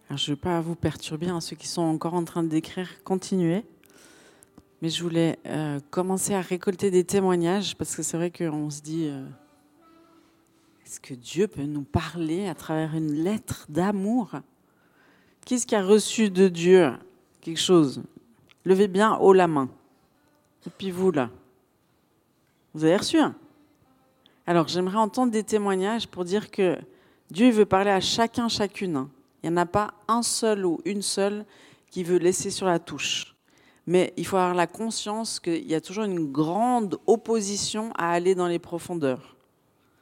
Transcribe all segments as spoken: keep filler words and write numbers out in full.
Alors, je ne vais pas vous perturber, hein, ceux qui sont encore en train d'écrire, continuez. Mais je voulais euh, commencer à récolter des témoignages, parce que c'est vrai qu'on se dit, euh, est-ce que Dieu peut nous parler à travers une lettre d'amour ? Qui est-ce qui a reçu de Dieu quelque chose ? Levez bien haut la main. Et puis vous, là, vous avez reçu un ? Alors, j'aimerais entendre des témoignages pour dire que Dieu veut parler à chacun, chacune. Il n'y en a pas un seul ou une seule qui veut laisser sur la touche. Mais il faut avoir la conscience qu'il y a toujours une grande opposition à aller dans les profondeurs. Hein ?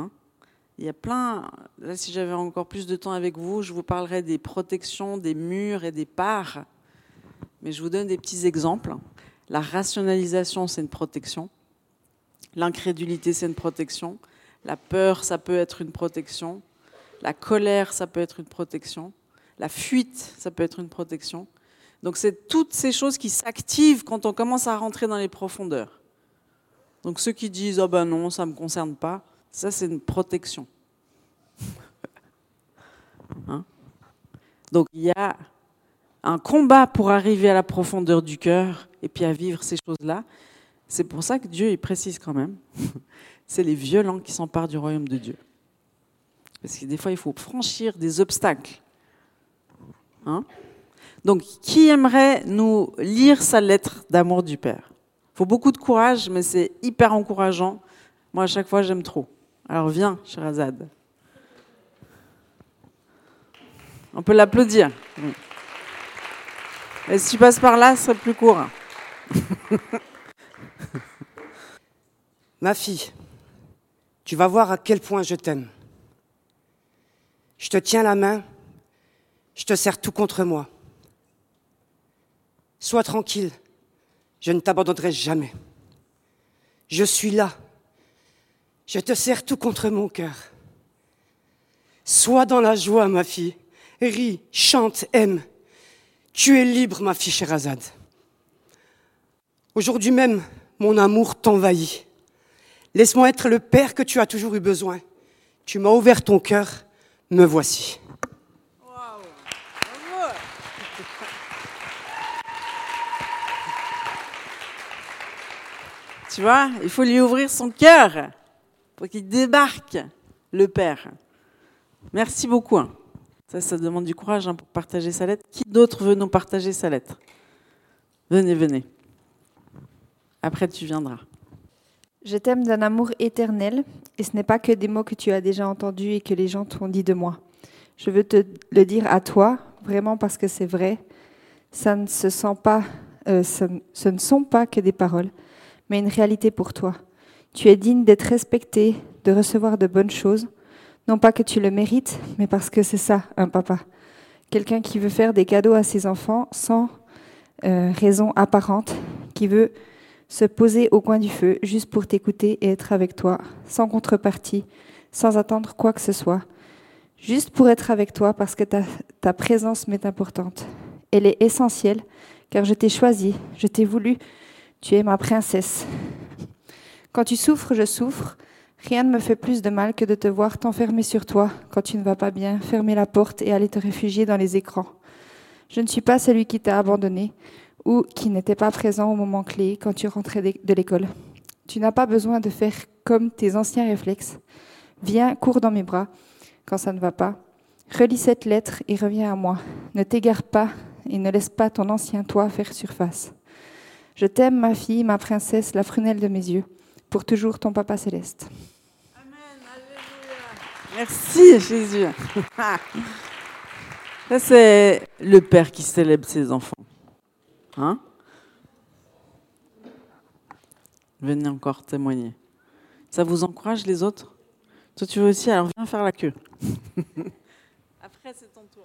Il y a plein... Là, si j'avais encore plus de temps avec vous, je vous parlerais des protections, des murs et des parts. Mais je vous donne des petits exemples. La rationalisation, c'est une protection. L'incrédulité, c'est une protection. La peur, ça peut être une protection. La colère, ça peut être une protection. La fuite, ça peut être une protection. Donc, c'est toutes ces choses qui s'activent quand on commence à rentrer dans les profondeurs. Donc, ceux qui disent « Ah ben non, ça ne me concerne pas », ça, c'est une protection. Hein ? Donc, il y a un combat pour arriver à la profondeur du cœur et puis à vivre ces choses-là. C'est pour ça que Dieu, il précise quand même, c'est les violents qui s'emparent du royaume de Dieu. Parce que des fois, il faut franchir des obstacles. Hein ? Donc, qui aimerait nous lire sa lettre d'amour du Père ? Il faut beaucoup de courage, mais c'est hyper encourageant. Moi, à chaque fois, j'aime trop. Alors, viens, Sherazade. On peut l'applaudir. Et si tu passes par là, ce serait plus court. Ma fille, tu vas voir à quel point je t'aime. Je te tiens la main, je te serre tout contre moi. Sois tranquille, je ne t'abandonnerai jamais. Je suis là, je te serre tout contre mon cœur. Sois dans la joie, ma fille, ris, chante, aime. Tu es libre, ma fille Sherazade. Aujourd'hui même, mon amour t'envahit. Laisse-moi être le père que tu as toujours eu besoin. Tu m'as ouvert ton cœur, me voici. Wow. Bravo. Tu vois, il faut lui ouvrir son cœur pour qu'il débarque, le Père. Merci beaucoup. Ça, ça demande du courage hein, pour partager sa lettre. Qui d'autre veut nous partager sa lettre ? Venez, venez. Après, tu viendras. Je t'aime d'un amour éternel, et ce n'est pas que des mots que tu as déjà entendus et que les gens t'ont dit de moi. Je veux te le dire à toi, vraiment parce que c'est vrai. Ça ne se sent pas, euh, ça, ce ne sont pas que des paroles, mais une réalité pour toi. Tu es digne d'être respecté, de recevoir de bonnes choses, non pas que tu le mérites, mais parce que c'est ça, un papa. Quelqu'un qui veut faire des cadeaux à ses enfants sans euh, raison apparente, qui veut se poser au coin du feu juste pour t'écouter et être avec toi, sans contrepartie, sans attendre quoi que ce soit, juste pour être avec toi parce que ta, ta présence m'est importante. Elle est essentielle car je t'ai choisi, je t'ai voulu, tu es ma princesse. Quand tu souffres, je souffre. Rien ne me fait plus de mal que de te voir t'enfermer sur toi quand tu ne vas pas bien, fermer la porte et aller te réfugier dans les écrans. Je ne suis pas celui qui t'a abandonné ou qui n'était pas présent au moment clé quand tu rentrais de l'école. Tu n'as pas besoin de faire comme tes anciens réflexes. Viens, cours dans mes bras quand ça ne va pas. Relis cette lettre et reviens à moi. Ne t'égare pas et ne laisse pas ton ancien toi faire surface. Je t'aime, ma fille, ma princesse, la prunelle de mes yeux. Pour toujours, ton papa céleste. Amen, alléluia. Merci, Jésus. Ça, c'est le Père qui célèbre ses enfants. Hein ? Venez encore témoigner. Ça vous encourage les autres ? Toi tu veux aussi, alors viens faire la queue. Après c'est ton tour.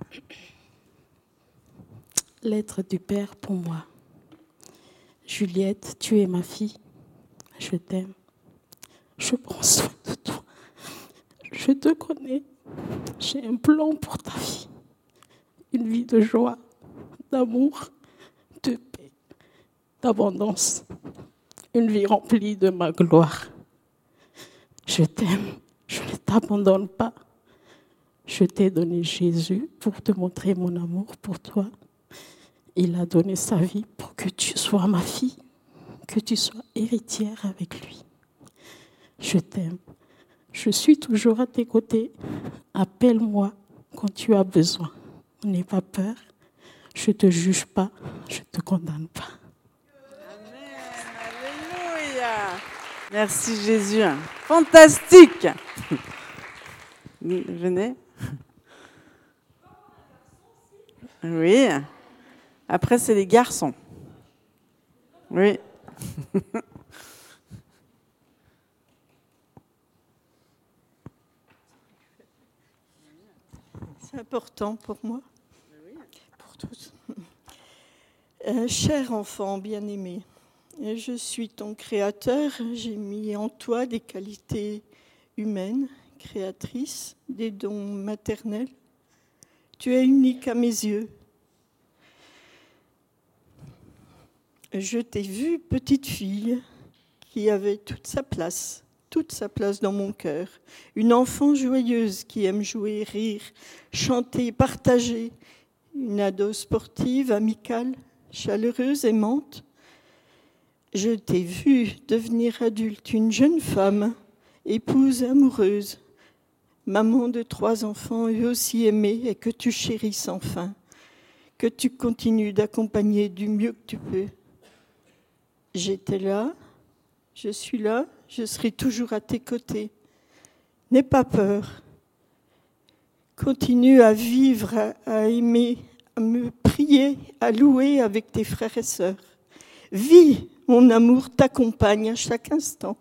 Lettre du Père pour moi. Juliette, tu es ma fille. Je t'aime. Je prends soin de toi. Je te connais. J'ai un plan pour ta vie. Une vie de joie, d'amour, de paix, d'abondance. Une vie remplie de ma gloire. Je t'aime, je ne t'abandonne pas. Je t'ai donné Jésus pour te montrer mon amour pour toi. Il a donné sa vie pour que tu sois ma fille, que tu sois héritière avec lui. Je t'aime. Je suis toujours à tes côtés. Appelle-moi quand tu as besoin. N'aie pas peur. Je ne te juge pas. Je ne te condamne pas. Amen. Alléluia. Merci Jésus. Fantastique. Venez. Oui. Après, c'est les garçons. Oui. C'est important pour moi, pour tous. Euh, cher enfant bien-aimé, je suis ton créateur. J'ai mis en toi des qualités humaines, créatrices, des dons maternels. Tu es unique à mes yeux. Je t'ai vue petite fille qui avait toute sa place, toute sa place dans mon cœur. Une enfant joyeuse qui aime jouer, rire, chanter, partager. Une ado sportive, amicale, chaleureuse, aimante. Je t'ai vue devenir adulte, une jeune femme, épouse amoureuse, maman de trois enfants, eux aussi aimés, et que tu chéris sans fin, que tu continues d'accompagner du mieux que tu peux. J'étais là, je suis là, je serai toujours à tes côtés. N'aie pas peur. Continue à vivre, à, à aimer, à me prier, à louer avec tes frères et sœurs. Vis, mon amour t'accompagne à chaque instant.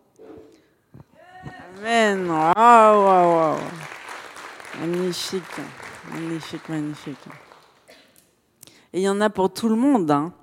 Amen. Waouh, waouh, waouh. Magnifique, magnifique, magnifique. Et il y en a pour tout le monde, hein.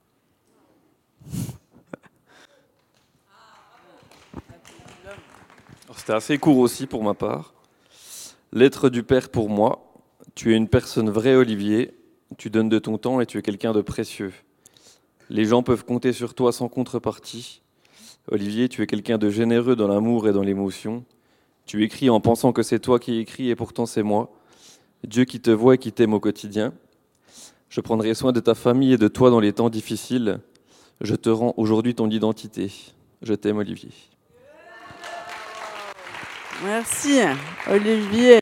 C'était assez court aussi pour ma part. Lettre du Père pour moi. Tu es une personne vraie, Olivier. Tu donnes de ton temps et tu es quelqu'un de précieux. Les gens peuvent compter sur toi sans contrepartie. Olivier, tu es quelqu'un de généreux dans l'amour et dans l'émotion. Tu écris en pensant que c'est toi qui écris et pourtant c'est moi. Dieu qui te voit et qui t'aime au quotidien. Je prendrai soin de ta famille et de toi dans les temps difficiles. Je te rends aujourd'hui ton identité. Je t'aime, Olivier. Merci, Olivier.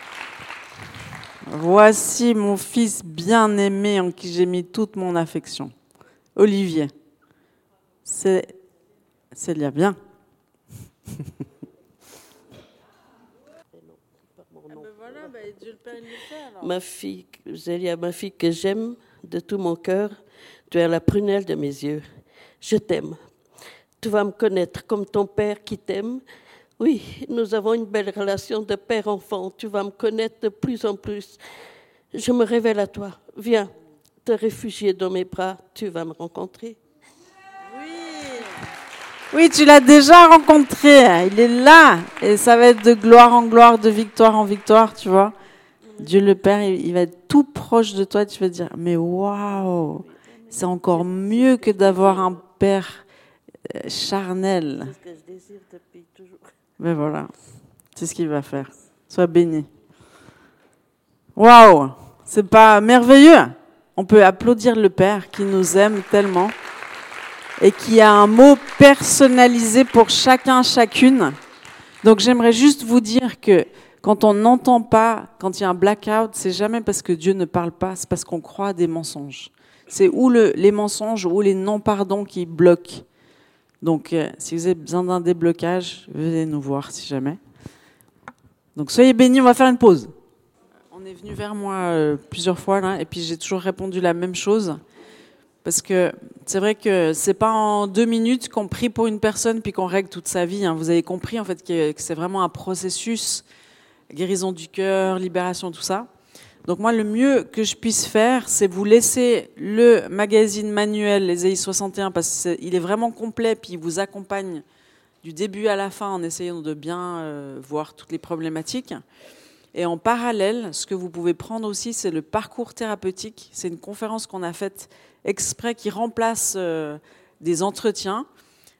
Voici mon fils bien-aimé en qui j'ai mis toute mon affection. Olivier. C'est, c'est bien. bien. Ma fille, Zélia, ma fille que j'aime de tout mon cœur, tu es la prunelle de mes yeux. Je t'aime. Tu vas me connaître comme ton père qui t'aime. Oui, nous avons une belle relation de père-enfant. Tu vas me connaître de plus en plus. Je me révèle à toi. Viens te réfugier dans mes bras. Tu vas me rencontrer. Oui, oui, tu l'as déjà rencontré. Il est là. Et ça va être de gloire en gloire, de victoire en victoire, tu vois. Dieu le Père, il va être tout proche de toi. Tu vas te dire, mais waouh, c'est encore mieux que d'avoir un père charnel. C'est ce que je désire depuis toujours. Mais voilà, c'est ce qu'il va faire. Sois béni. Waouh, c'est pas merveilleux? On peut applaudir le Père qui nous aime tellement et qui a un mot personnalisé pour chacun, chacune. Donc j'aimerais juste vous dire que quand on n'entend pas, quand il y a un blackout, c'est jamais parce que Dieu ne parle pas, c'est parce qu'on croit à des mensonges. C'est ou le, les mensonges ou les non-pardons qui bloquent. Donc, euh, si vous avez besoin d'un déblocage, venez nous voir si jamais. Donc, soyez bénis, on va faire une pause. On est venu vers moi euh, plusieurs fois, là, et puis j'ai toujours répondu la même chose. Parce que c'est vrai que c'est pas en deux minutes qu'on prie pour une personne puis qu'on règle toute sa vie. Hein. Vous avez compris, en fait, que, que c'est vraiment un processus, guérison du cœur, libération, tout ça. Donc moi, le mieux que je puisse faire, c'est vous laisser le magazine manuel Ésaïe soixante et un, parce qu'il est vraiment complet, puis il vous accompagne du début à la fin en essayant de bien euh, voir toutes les problématiques. Et en parallèle, ce que vous pouvez prendre aussi, c'est le parcours thérapeutique. C'est une conférence qu'on a faite exprès qui remplace euh, des entretiens.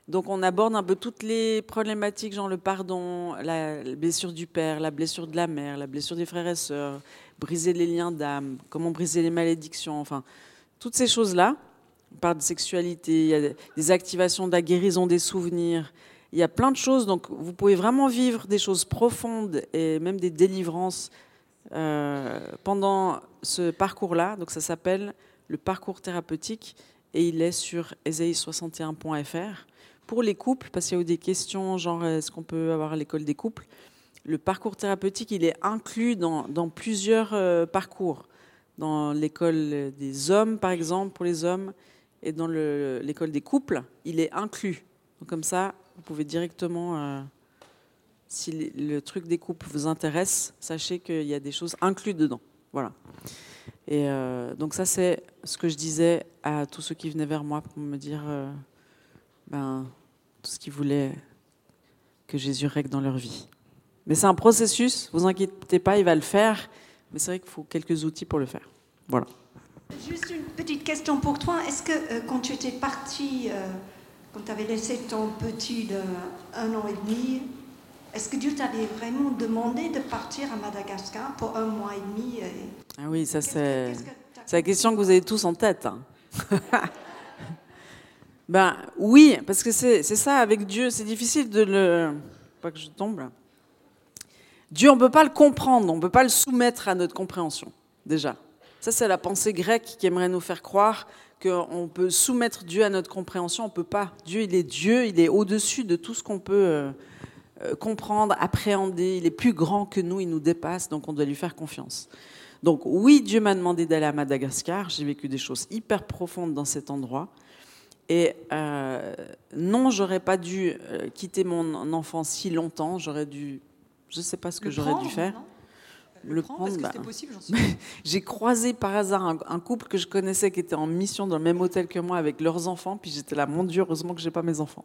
Donc on aborde un peu toutes les problématiques, genre le pardon, la blessure du père, la blessure de la mère, la blessure des frères et sœurs, briser les liens d'âme, comment briser les malédictions, enfin, toutes ces choses-là. On parle de sexualité, il y a des activations de la guérison des souvenirs, il y a plein de choses, donc vous pouvez vraiment vivre des choses profondes et même des délivrances euh, pendant ce parcours-là. Donc ça s'appelle le parcours thérapeutique et il est sur esaïe soixante et un point f r. Pour les couples, parce qu'il y a eu des questions, genre est-ce qu'on peut avoir l'école des couples, le parcours thérapeutique, il est inclus dans, dans plusieurs euh, parcours. Dans l'école des hommes, par exemple, pour les hommes, et dans le, l'école des couples, il est inclus. Donc comme ça, vous pouvez directement, euh, si le, le truc des couples vous intéresse, sachez qu'il y a des choses incluses dedans. Voilà. Et euh, donc ça, c'est ce que je disais à tous ceux qui venaient vers moi pour me dire... Euh, Ben, tout ce qu'ils voulaient que Jésus règle dans leur vie. Mais c'est un processus, vous inquiétez pas, il va le faire, mais c'est vrai qu'il faut quelques outils pour le faire. Voilà. Juste une petite question pour toi. Est-ce que euh, quand tu étais parti, euh, quand tu avais laissé ton petit d'un an et demi, est-ce que Dieu t'avait vraiment demandé de partir à Madagascar pour un mois et demi et... Ah oui, ça Qu'est-ce c'est, que, qu'est-ce que c'est la question que vous avez tous en tête. Hein. Ben oui, parce que c'est, c'est ça avec Dieu, c'est difficile de le... Pas que je tombe là. Dieu, on ne peut pas le comprendre, on ne peut pas le soumettre à notre compréhension, déjà. Ça, c'est la pensée grecque qui aimerait nous faire croire qu'on peut soumettre Dieu à notre compréhension, on ne peut pas. Dieu, il est Dieu, il est au-dessus de tout ce qu'on peut euh, euh, comprendre, appréhender, il est plus grand que nous, il nous dépasse, donc on doit lui faire confiance. Donc oui, Dieu m'a demandé d'aller à Madagascar, j'ai vécu des choses hyper profondes dans cet endroit. Et euh, non, j'aurais pas dû euh, quitter mon enfant si longtemps. J'aurais dû, je sais pas ce que le j'aurais prendre, dû faire. Non le, le prendre, prendre, parce bah, que c'était possible, j'en suis j'ai croisé par hasard un, un couple que je connaissais qui était en mission dans le même hôtel que moi avec leurs enfants. Puis j'étais là, mon Dieu, heureusement que j'ai pas mes enfants.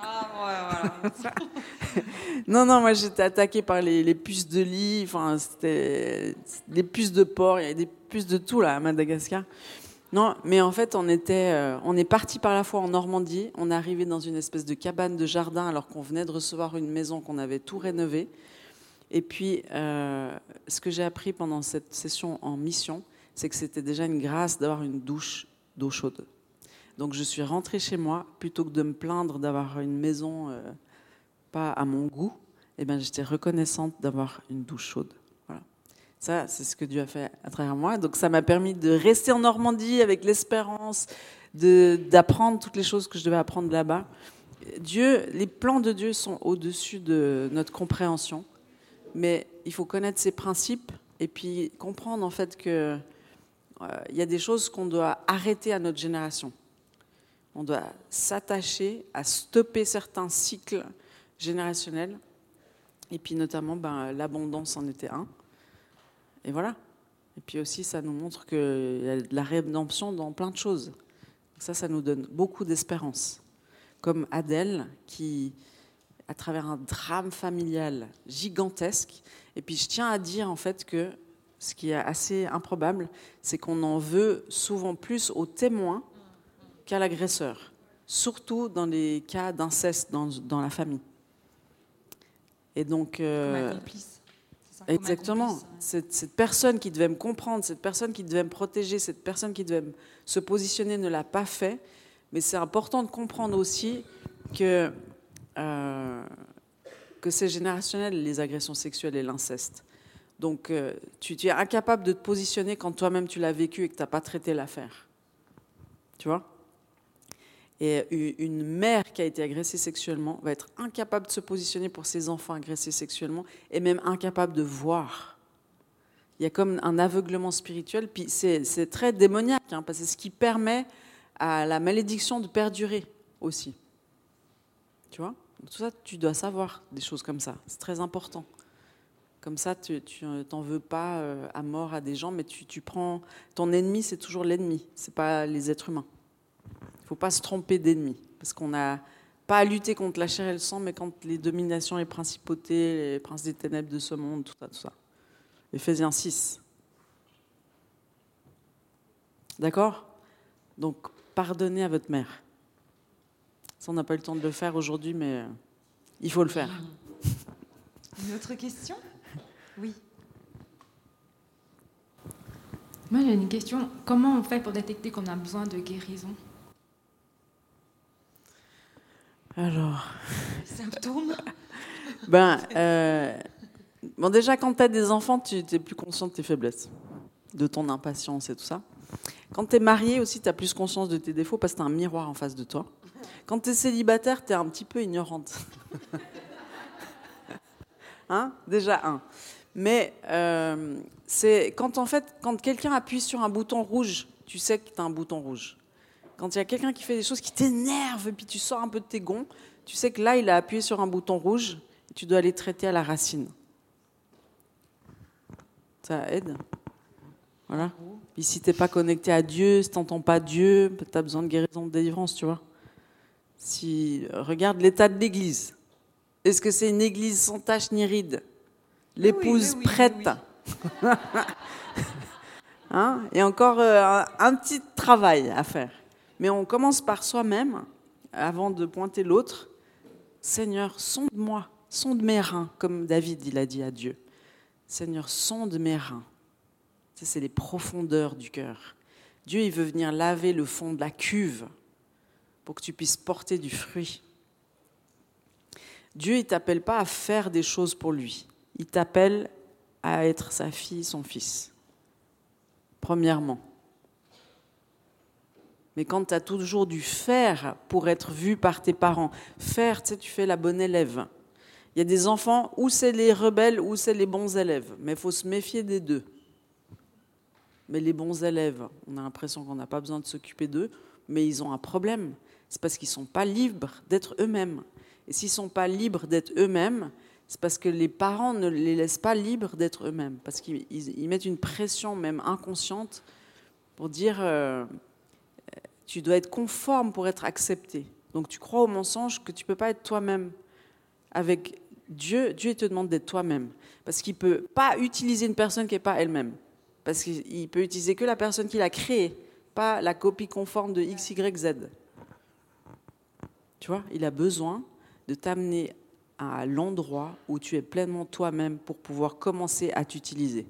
Ah ouais, voilà. non, non, moi j'étais attaquée par les, les puces de lit. Enfin, c'était les puces de porc. Il y avait des puces de tout là à Madagascar. Non, mais en fait, on était, euh, on est parti par la fois en Normandie. On est arrivé dans une espèce de cabane de jardin alors qu'on venait de recevoir une maison qu'on avait tout rénovée. Et puis, euh, ce que j'ai appris pendant cette session en mission, c'est que c'était déjà une grâce d'avoir une douche d'eau chaude. Donc, je suis rentrée chez moi plutôt que de me plaindre d'avoir une maison euh, pas à mon goût. Eh bien, j'étais reconnaissante d'avoir une douche chaude. Ça, c'est ce que Dieu a fait à travers moi. Donc, ça m'a permis de rester en Normandie avec l'espérance de, d'apprendre toutes les choses que je devais apprendre là-bas. Dieu, les plans de Dieu sont au-dessus de notre compréhension, mais il faut connaître ses principes et puis comprendre en fait que euh, il y a des choses qu'on doit arrêter à notre génération. On doit s'attacher à stopper certains cycles générationnels et puis notamment, ben, l'abondance en était un. Et voilà. Et puis aussi, ça nous montre qu'il y a de la rédemption dans plein de choses. Donc ça, ça nous donne beaucoup d'espérance. Comme Adèle, qui, à travers un drame familial gigantesque, et puis je tiens à dire en fait que ce qui est assez improbable, c'est qu'on en veut souvent plus au témoin qu'à l'agresseur, surtout dans les cas d'inceste dans, dans la famille. Et donc... Euh, Comme un complice. Exactement. Cette, cette personne qui devait me comprendre, cette personne qui devait me protéger, cette personne qui devait me, se positionner ne l'a pas fait. Mais c'est important de comprendre aussi que, euh, que c'est générationnel, les agressions sexuelles et l'inceste. Donc, euh, tu, tu es incapable de te positionner quand toi-même tu l'as vécu et que tu n'as pas traité l'affaire. Tu vois ? Et une mère qui a été agressée sexuellement va être incapable de se positionner pour ses enfants agressés sexuellement et même incapable de voir. Il y a comme un aveuglement spirituel, puis c'est, c'est très démoniaque, hein, parce que c'est ce qui permet à la malédiction de perdurer aussi. Tu vois ? Tout ça, tu dois savoir des choses comme ça. C'est très important. Comme ça, tu n'en veux pas à mort à des gens, mais tu, tu prends... Ton ennemi, c'est toujours l'ennemi, c'est pas les êtres humains. Il ne faut pas se tromper d'ennemis, parce qu'on n'a pas à lutter contre la chair et le sang, mais contre les dominations, les principautés, les princes des ténèbres de ce monde, tout ça, tout ça. Éphésiens six. D'accord ? Donc, pardonnez à votre mère. Ça, on n'a pas eu le temps de le faire aujourd'hui, mais euh, il faut le faire. Une autre question ? Oui. Moi, j'ai une question. Comment on fait pour détecter qu'on a besoin de guérison ? Alors... Symptômes ? Ben, euh, bon, déjà, quand tu as des enfants, tu es plus conscient de tes faiblesses, de ton impatience et tout ça. Quand tu es marié aussi, tu as plus conscience de tes défauts parce que tu as un miroir en face de toi. Quand tu es célibataire, tu es un petit peu ignorante. Hein ? Déjà un. Mais euh, c'est quand, en fait, quand quelqu'un appuie sur un bouton rouge, tu sais que tu as un bouton rouge. Quand il y a quelqu'un qui fait des choses qui t'énervent et puis tu sors un peu de tes gonds, tu sais que là, il a appuyé sur un bouton rouge et tu dois aller traiter à la racine. Ça aide. Voilà. Puis si tu n'es pas connecté à Dieu, si tu n'entends pas Dieu, tu as besoin de guérison, de délivrance, tu vois. Si, regarde l'état de l'Église. Est-ce que c'est une église sans tache ni ride ? L'épouse oui, oui, prête oui, oui. Hein ? Et encore euh, un, un petit travail à faire. Mais on commence par soi-même, avant de pointer l'autre. Seigneur, sonde-moi, sonde mes reins, comme David il a dit à Dieu. Seigneur, sonde mes reins. Ça, c'est les profondeurs du cœur. Dieu, il veut venir laver le fond de la cuve pour que tu puisses porter du fruit. Dieu, il ne t'appelle pas à faire des choses pour lui. Il t'appelle à être sa fille, son fils. Premièrement. Mais quand tu as toujours dû faire pour être vu par tes parents, faire, tu sais, tu fais la bonne élève. Il y a des enfants, où c'est les rebelles, ou c'est les bons élèves. Mais il faut se méfier des deux. Mais les bons élèves, on a l'impression qu'on n'a pas besoin de s'occuper d'eux, mais ils ont un problème. C'est parce qu'ils ne sont pas libres d'être eux-mêmes. Et s'ils ne sont pas libres d'être eux-mêmes, c'est parce que les parents ne les laissent pas libres d'être eux-mêmes. Parce qu'ils ils mettent une pression, même inconsciente, pour dire euh, tu dois être conforme pour être accepté. Donc tu crois au mensonge que tu ne peux pas être toi-même. Avec Dieu, Dieu il te demande d'être toi-même. Parce qu'il ne peut pas utiliser une personne qui n'est pas elle-même. Parce qu'il peut utiliser que la personne qu'il a créée, pas la copie conforme de X, Y, Z. Tu vois, il a besoin de t'amener à l'endroit où tu es pleinement toi-même pour pouvoir commencer à t'utiliser.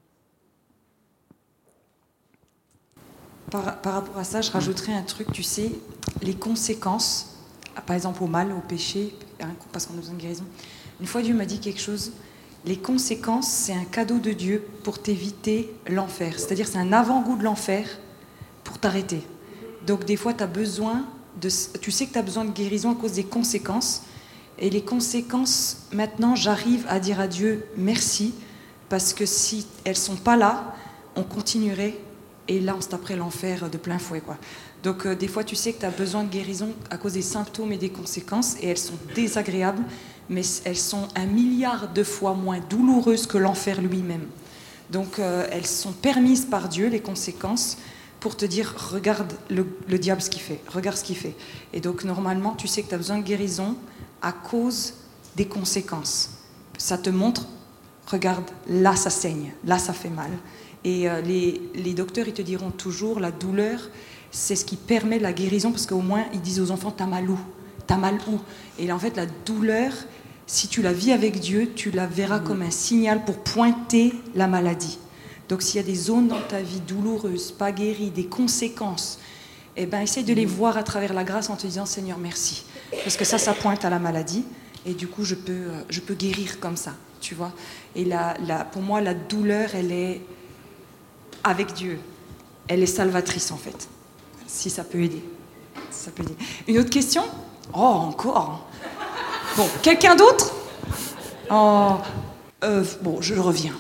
Par, par rapport à ça, je rajouterais un truc, tu sais, les conséquences, par exemple au mal, au péché, parce qu'on a besoin de guérison. Une fois, Dieu m'a dit quelque chose, les conséquences, c'est un cadeau de Dieu pour t'éviter l'enfer. C'est-à-dire, c'est un avant-goût de l'enfer pour t'arrêter. Donc, des fois, tu as besoin de, tu sais que tu as besoin de guérison à cause des conséquences. Et les conséquences, maintenant, j'arrive à dire à Dieu merci, parce que si elles ne sont pas là, on continuerait, et là, on se taperait l'enfer de plein fouet, quoi. Donc, euh, des fois, tu sais que tu as besoin de guérison à cause des symptômes et des conséquences, et elles sont désagréables, mais elles sont un milliard de fois moins douloureuses que l'enfer lui-même. Donc, euh, elles sont permises par Dieu, les conséquences, pour te dire, regarde le, le diable ce qu'il fait, regarde ce qu'il fait. Et donc, normalement, tu sais que tu as besoin de guérison à cause des conséquences. Ça te montre, regarde, là ça saigne, là ça fait mal. Et euh, les, les docteurs, ils te diront toujours, la douleur, c'est ce qui permet la guérison, parce qu'au moins, ils disent aux enfants, t'as mal où ? T'as mal où ? Et là, en fait, la douleur, si tu la vis avec Dieu, tu la verras mmh. comme un signal pour pointer la maladie. Donc, s'il y a des zones dans ta vie douloureuses, pas guéries, des conséquences, eh ben, essaye de les voir à travers la grâce en te disant, Seigneur, merci. Parce que ça, ça pointe à la maladie. Et du coup, je peux, je peux guérir comme ça, tu vois. Et la, la, pour moi, la douleur, elle est avec Dieu. Elle est salvatrice, en fait. Si ça peut aider. Si ça peut aider. Une autre question ? Oh, encore ? Bon, quelqu'un d'autre ? Oh, euh, bon, je reviens.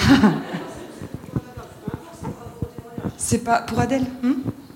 C'est pas pour Adèle hmm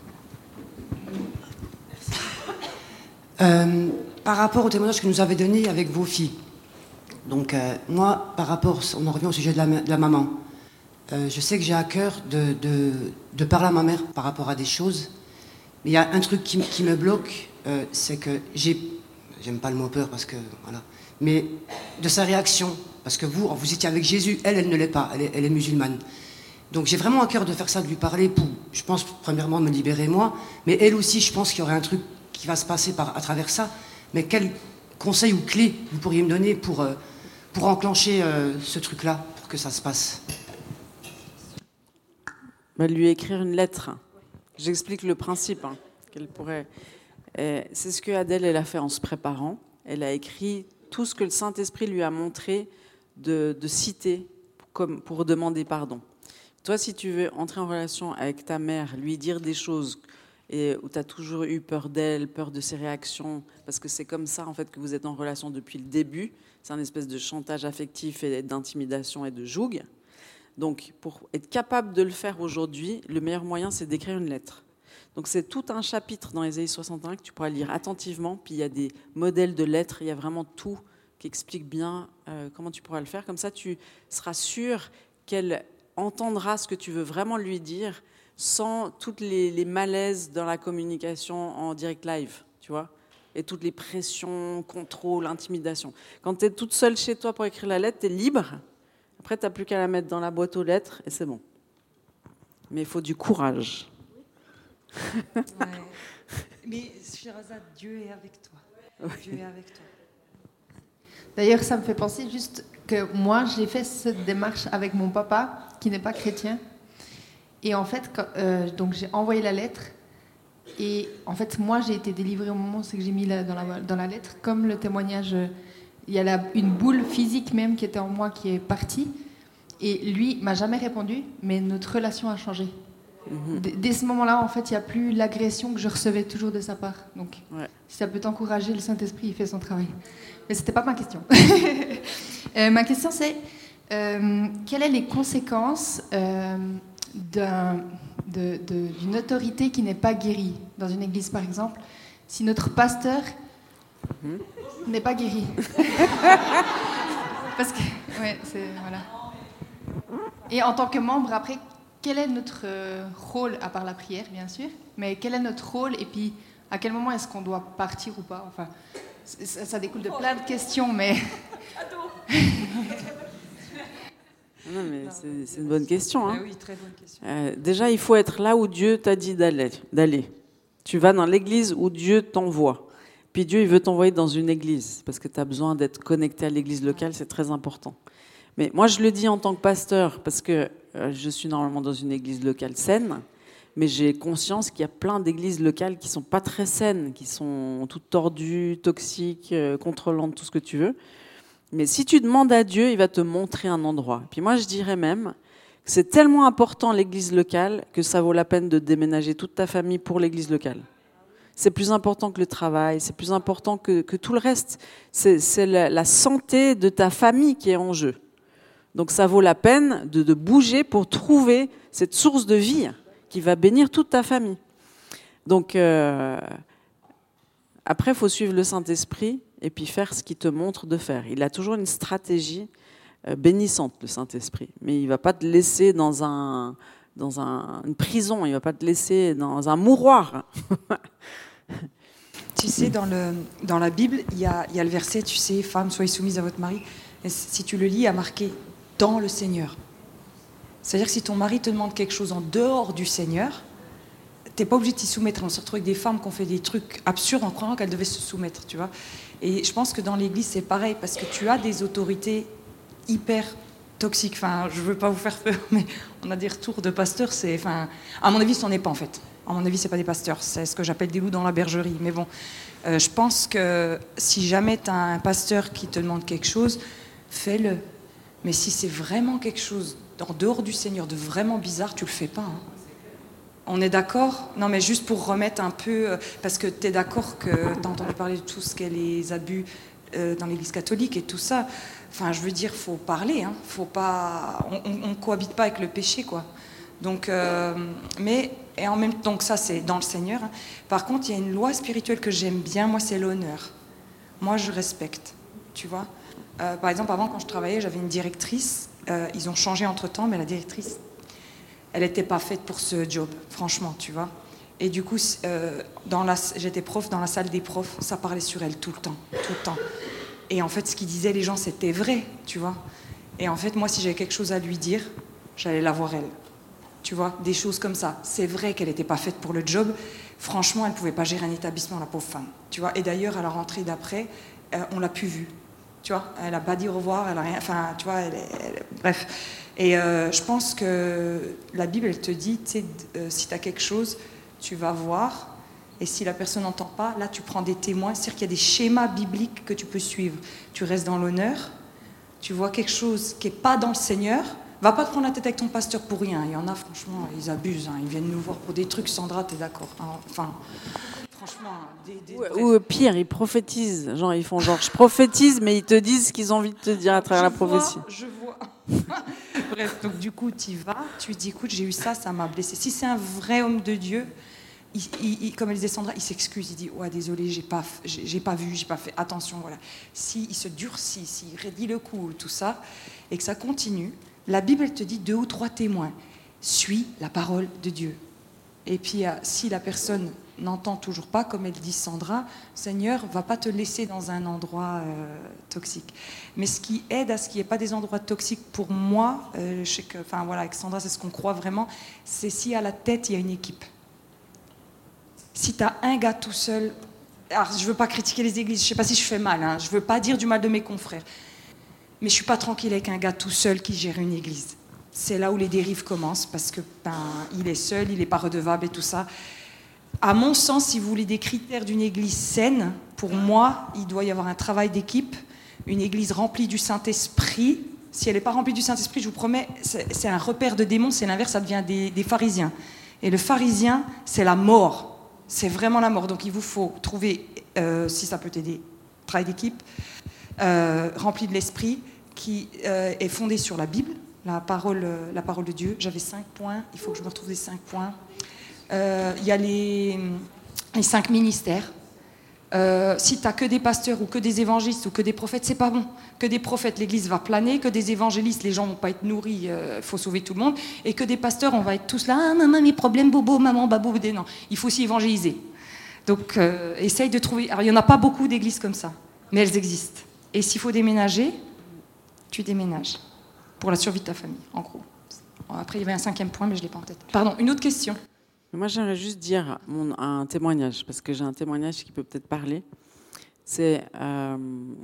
euh, Par rapport au témoignage que vous nous avez donné avec vos filles. Donc, euh, moi, par rapport, on en revient au sujet de la, de la maman. Euh, je sais que j'ai à cœur de, de, de parler à ma mère par rapport à des choses. Mais il y a un truc qui, qui me bloque, euh, c'est que j'ai... J'aime pas le mot peur parce que... Voilà. Mais de sa réaction. Parce que vous, vous étiez avec Jésus. Elle, elle ne l'est pas. Elle est, elle est musulmane. Donc j'ai vraiment à cœur de faire ça, de lui parler pour, je pense, premièrement, me libérer moi. Mais elle aussi, je pense qu'il y aurait un truc qui va se passer par, à travers ça, mais quels conseils ou clés vous pourriez me donner pour, euh, pour enclencher euh, ce truc-là, pour que ça se passe? Bah, lui écrire une lettre. J'explique le principe hein, qu'elle pourrait. Et c'est ce que Adèle elle a fait en se préparant. Elle a écrit tout ce que le Saint-Esprit lui a montré de, de citer comme pour demander pardon. Toi, si tu veux entrer en relation avec ta mère, lui dire des choses et où tu as toujours eu peur d'elle, peur de ses réactions, parce que c'est comme ça en fait que vous êtes en relation depuis le début. C'est un espèce de chantage affectif et d'intimidation et de joug. Donc, pour être capable de le faire aujourd'hui, le meilleur moyen, c'est d'écrire une lettre. Donc, c'est tout un chapitre dans Ésaïe soixante et un que tu pourras lire attentivement. Puis, il y a des modèles de lettres. Il y a vraiment tout qui explique bien euh, comment tu pourras le faire. Comme ça, tu seras sûr qu'elle entendra ce que tu veux vraiment lui dire sans toutes les, les malaises dans la communication en direct live, tu vois, et toutes les pressions, contrôle, intimidation. Quand tu es toute seule chez toi pour écrire la lettre, tu es libre. Après, tu n'as plus qu'à la mettre dans la boîte aux lettres et c'est bon. Mais il faut du courage. Ouais. Mais Shirazad, Dieu est avec toi. Oui. Dieu est avec toi. D'ailleurs, ça me fait penser juste que moi, j'ai fait cette démarche avec mon papa, qui n'est pas chrétien. Et en fait, quand, euh, donc j'ai envoyé la lettre. Et en fait, moi, j'ai été délivrée au moment où c'est que j'ai mis la, dans, la, dans la lettre, comme le témoignage. Il y a la, une boule physique même qui était en moi qui est partie. Et lui m'a jamais répondu, mais notre relation a changé. Mmh. D- dès ce moment-là, en fait, il n'y a plus l'agression que je recevais toujours de sa part. Donc, ouais. Si ça peut t'encourager, le Saint-Esprit, il fait son travail. Mais ce n'était pas ma question. euh, ma question, c'est euh, quelles sont les conséquences euh, d'un, de, de, d'une autorité qui n'est pas guérie? Dans une église, par exemple, si notre pasteur mmh. n'est pas guéri. Parce que, ouais, c'est, voilà. Et en tant que membre, après, quel est notre rôle, à part la prière, bien sûr, mais quel est notre rôle et puis à quel moment est-ce qu'on doit partir ou pas? Enfin, ça, ça découle de plein de questions, mais... Non, mais c'est, c'est une bonne question. Hein. Ah oui, très bonne question. Euh, déjà, il faut être là où Dieu t'a dit d'aller, d'aller. Tu vas dans l'église où Dieu t'envoie. Puis Dieu, il veut t'envoyer dans une église, parce que tu as besoin d'être connecté à l'église locale, c'est très important. Mais moi, je le dis en tant que pasteur, parce que euh, je suis normalement dans une église locale saine, mais j'ai conscience qu'il y a plein d'églises locales qui ne sont pas très saines, qui sont toutes tordues, toxiques, euh, contrôlantes, tout ce que tu veux. Mais si tu demandes à Dieu, il va te montrer un endroit. Puis moi, je dirais même que c'est tellement important l'église locale que ça vaut la peine de déménager toute ta famille pour l'église locale. C'est plus important que le travail, c'est plus important que, que tout le reste. C'est, c'est la, la santé de ta famille qui est en jeu. Donc ça vaut la peine de, de bouger pour trouver cette source de vie qui va bénir toute ta famille. Donc euh, après, il faut suivre le Saint-Esprit et puis faire ce qu'il te montre de faire. Il a toujours une stratégie euh, bénissante, le Saint-Esprit. Mais il ne va pas te laisser dans, un, dans un, une prison, il ne va pas te laisser dans un mouroir. Tu sais, dans, le, dans la Bible, il y a, il y a le verset, tu sais, « Femmes, soyez soumises à votre mari ». Et si tu le lis, il y a marqué « dans le Seigneur ». C'est-à-dire que si ton mari te demande quelque chose en dehors du Seigneur, tu n'es pas obligé de t'y soumettre. On se retrouve avec des femmes qui ont fait des trucs absurdes en croyant qu'elles devaient se soumettre, tu vois. Et je pense que dans l'Église, c'est pareil, parce que tu as des autorités hyper toxiques. Enfin, je ne veux pas vous faire peur, mais on a des retours de pasteurs. C'est, enfin, à mon avis, ce n'en est pas, en fait. À mon avis, ce n'est pas des pasteurs. C'est ce que j'appelle des loups dans la bergerie. Mais bon, euh, je pense que si jamais tu as un pasteur qui te demande quelque chose, fais-le. Mais si c'est vraiment quelque chose en dehors du Seigneur, de vraiment bizarre, tu le fais pas. Hein. On est d'accord? Non, mais juste pour remettre un peu... Parce que tu es d'accord que tu as entendu parler de tout ce qu'est les abus euh, dans l'Église catholique et tout ça. Enfin, je veux dire, il faut parler. Hein. Faut pas, on ne cohabite pas avec le péché, quoi. Donc, euh, mais... Et en même temps, donc ça, c'est dans le Seigneur. Hein. Par contre, il y a une loi spirituelle que j'aime bien. Moi, c'est l'honneur. Moi, je respecte. Tu vois? Euh, par exemple, avant, quand je travaillais, j'avais une directrice. Euh, ils ont changé entre-temps, mais la directrice, elle n'était pas faite pour ce job, franchement, tu vois. Et du coup, euh, dans la, j'étais prof dans la salle des profs, ça parlait sur elle tout le temps, tout le temps. Et en fait, ce qu'ils disaient les gens, c'était vrai, tu vois. Et en fait, moi, si j'avais quelque chose à lui dire, j'allais la voir elle. Tu vois, des choses comme ça. C'est vrai qu'elle n'était pas faite pour le job. Franchement, elle ne pouvait pas gérer un établissement, la pauvre femme. Tu vois, et d'ailleurs, à la rentrée d'après, euh, on l'a plus vue. Tu vois, elle n'a pas dit au revoir, elle a rien. Enfin, tu vois, elle, elle, bref. Et euh, je pense que la Bible, elle te dit, tu sais, euh, si tu as quelque chose, tu vas voir. Et si la personne n'entend pas, là, tu prends des témoins. C'est-à-dire qu'il y a des schémas bibliques que tu peux suivre. Tu restes dans l'honneur. Tu vois quelque chose qui n'est pas dans le Seigneur. Va pas te prendre la tête avec ton pasteur pour rien. Il y en a, franchement, ils abusent. Hein. Ils viennent nous voir pour des trucs. Sandra, t'es d'accord hein. Enfin, franchement, des, des, ou, ou pire, ils prophétisent. Genre, ils font genre, je prophétise, mais ils te disent ce qu'ils ont envie de te dire à travers je la prophétie. Vois, je vois. Bref, donc du coup, tu y vas. Tu lui dis, écoute, j'ai eu ça, ça m'a blessé. Si c'est un vrai homme de Dieu, il, il, il, comme elle disait Sandra, il s'excuse. Il dit, ouais, désolé, j'ai pas, j'ai, j'ai pas vu, j'ai pas fait attention. Voilà. Si il se durcit, s'il raidit le cou, tout ça, et que ça continue. La Bible, elle te dit deux ou trois témoins. Suis la parole de Dieu. Et puis, si la personne n'entend toujours pas, comme elle dit Sandra, Seigneur va pas te laisser dans un endroit euh, toxique. Mais ce qui aide à ce qu'il n'y ait pas des endroits toxiques pour moi, euh, je sais que, enfin voilà, avec Sandra, c'est ce qu'on croit vraiment, c'est si à la tête, il y a une équipe. Si tu as un gars tout seul, alors je ne veux pas critiquer les églises, je ne sais pas si je fais mal, hein, je ne veux pas dire du mal de mes confrères. Mais je ne suis pas tranquille avec un gars tout seul qui gère une église. C'est là où les dérives commencent, parce que ben, il est seul, il n'est pas redevable et tout ça. À mon sens, si vous voulez des critères d'une église saine, pour moi, il doit y avoir un travail d'équipe, une église remplie du Saint-Esprit. Si elle n'est pas remplie du Saint-Esprit, je vous promets, c'est, c'est un repère de démons, c'est l'inverse, ça devient des, des pharisiens. Et le pharisien, c'est la mort. C'est vraiment la mort. Donc il vous faut trouver, euh, si ça peut t'aider, travail d'équipe, euh, rempli de l'Esprit, qui euh, est fondé sur la Bible, la parole, la parole de Dieu. J'avais cinq points, il faut que je me retrouve des cinq points. Euh, il y a les, les cinq ministères. Euh, si tu n'as que des pasteurs ou que des évangélistes ou que des prophètes, c'est pas bon. Que des prophètes, l'Église va planer. Que des évangélistes, les gens vont pas être nourris, il euh, faut sauver tout le monde. Et que des pasteurs, on va être tous là, ah maman, mes problèmes, bobo, maman, babou, des non. Il faut aussi évangéliser. Donc, euh, essaye de trouver. Alors, il n'y en a pas beaucoup d'églises comme ça, mais elles existent. Et s'il faut déménager, tu déménages. Pour la survie de ta famille, en gros. Après, il y avait un cinquième point, mais je ne l'ai pas en tête. Pardon, une autre question. Moi, j'aimerais juste dire mon, un témoignage, parce que j'ai un témoignage qui peut peut-être parler. C'est euh,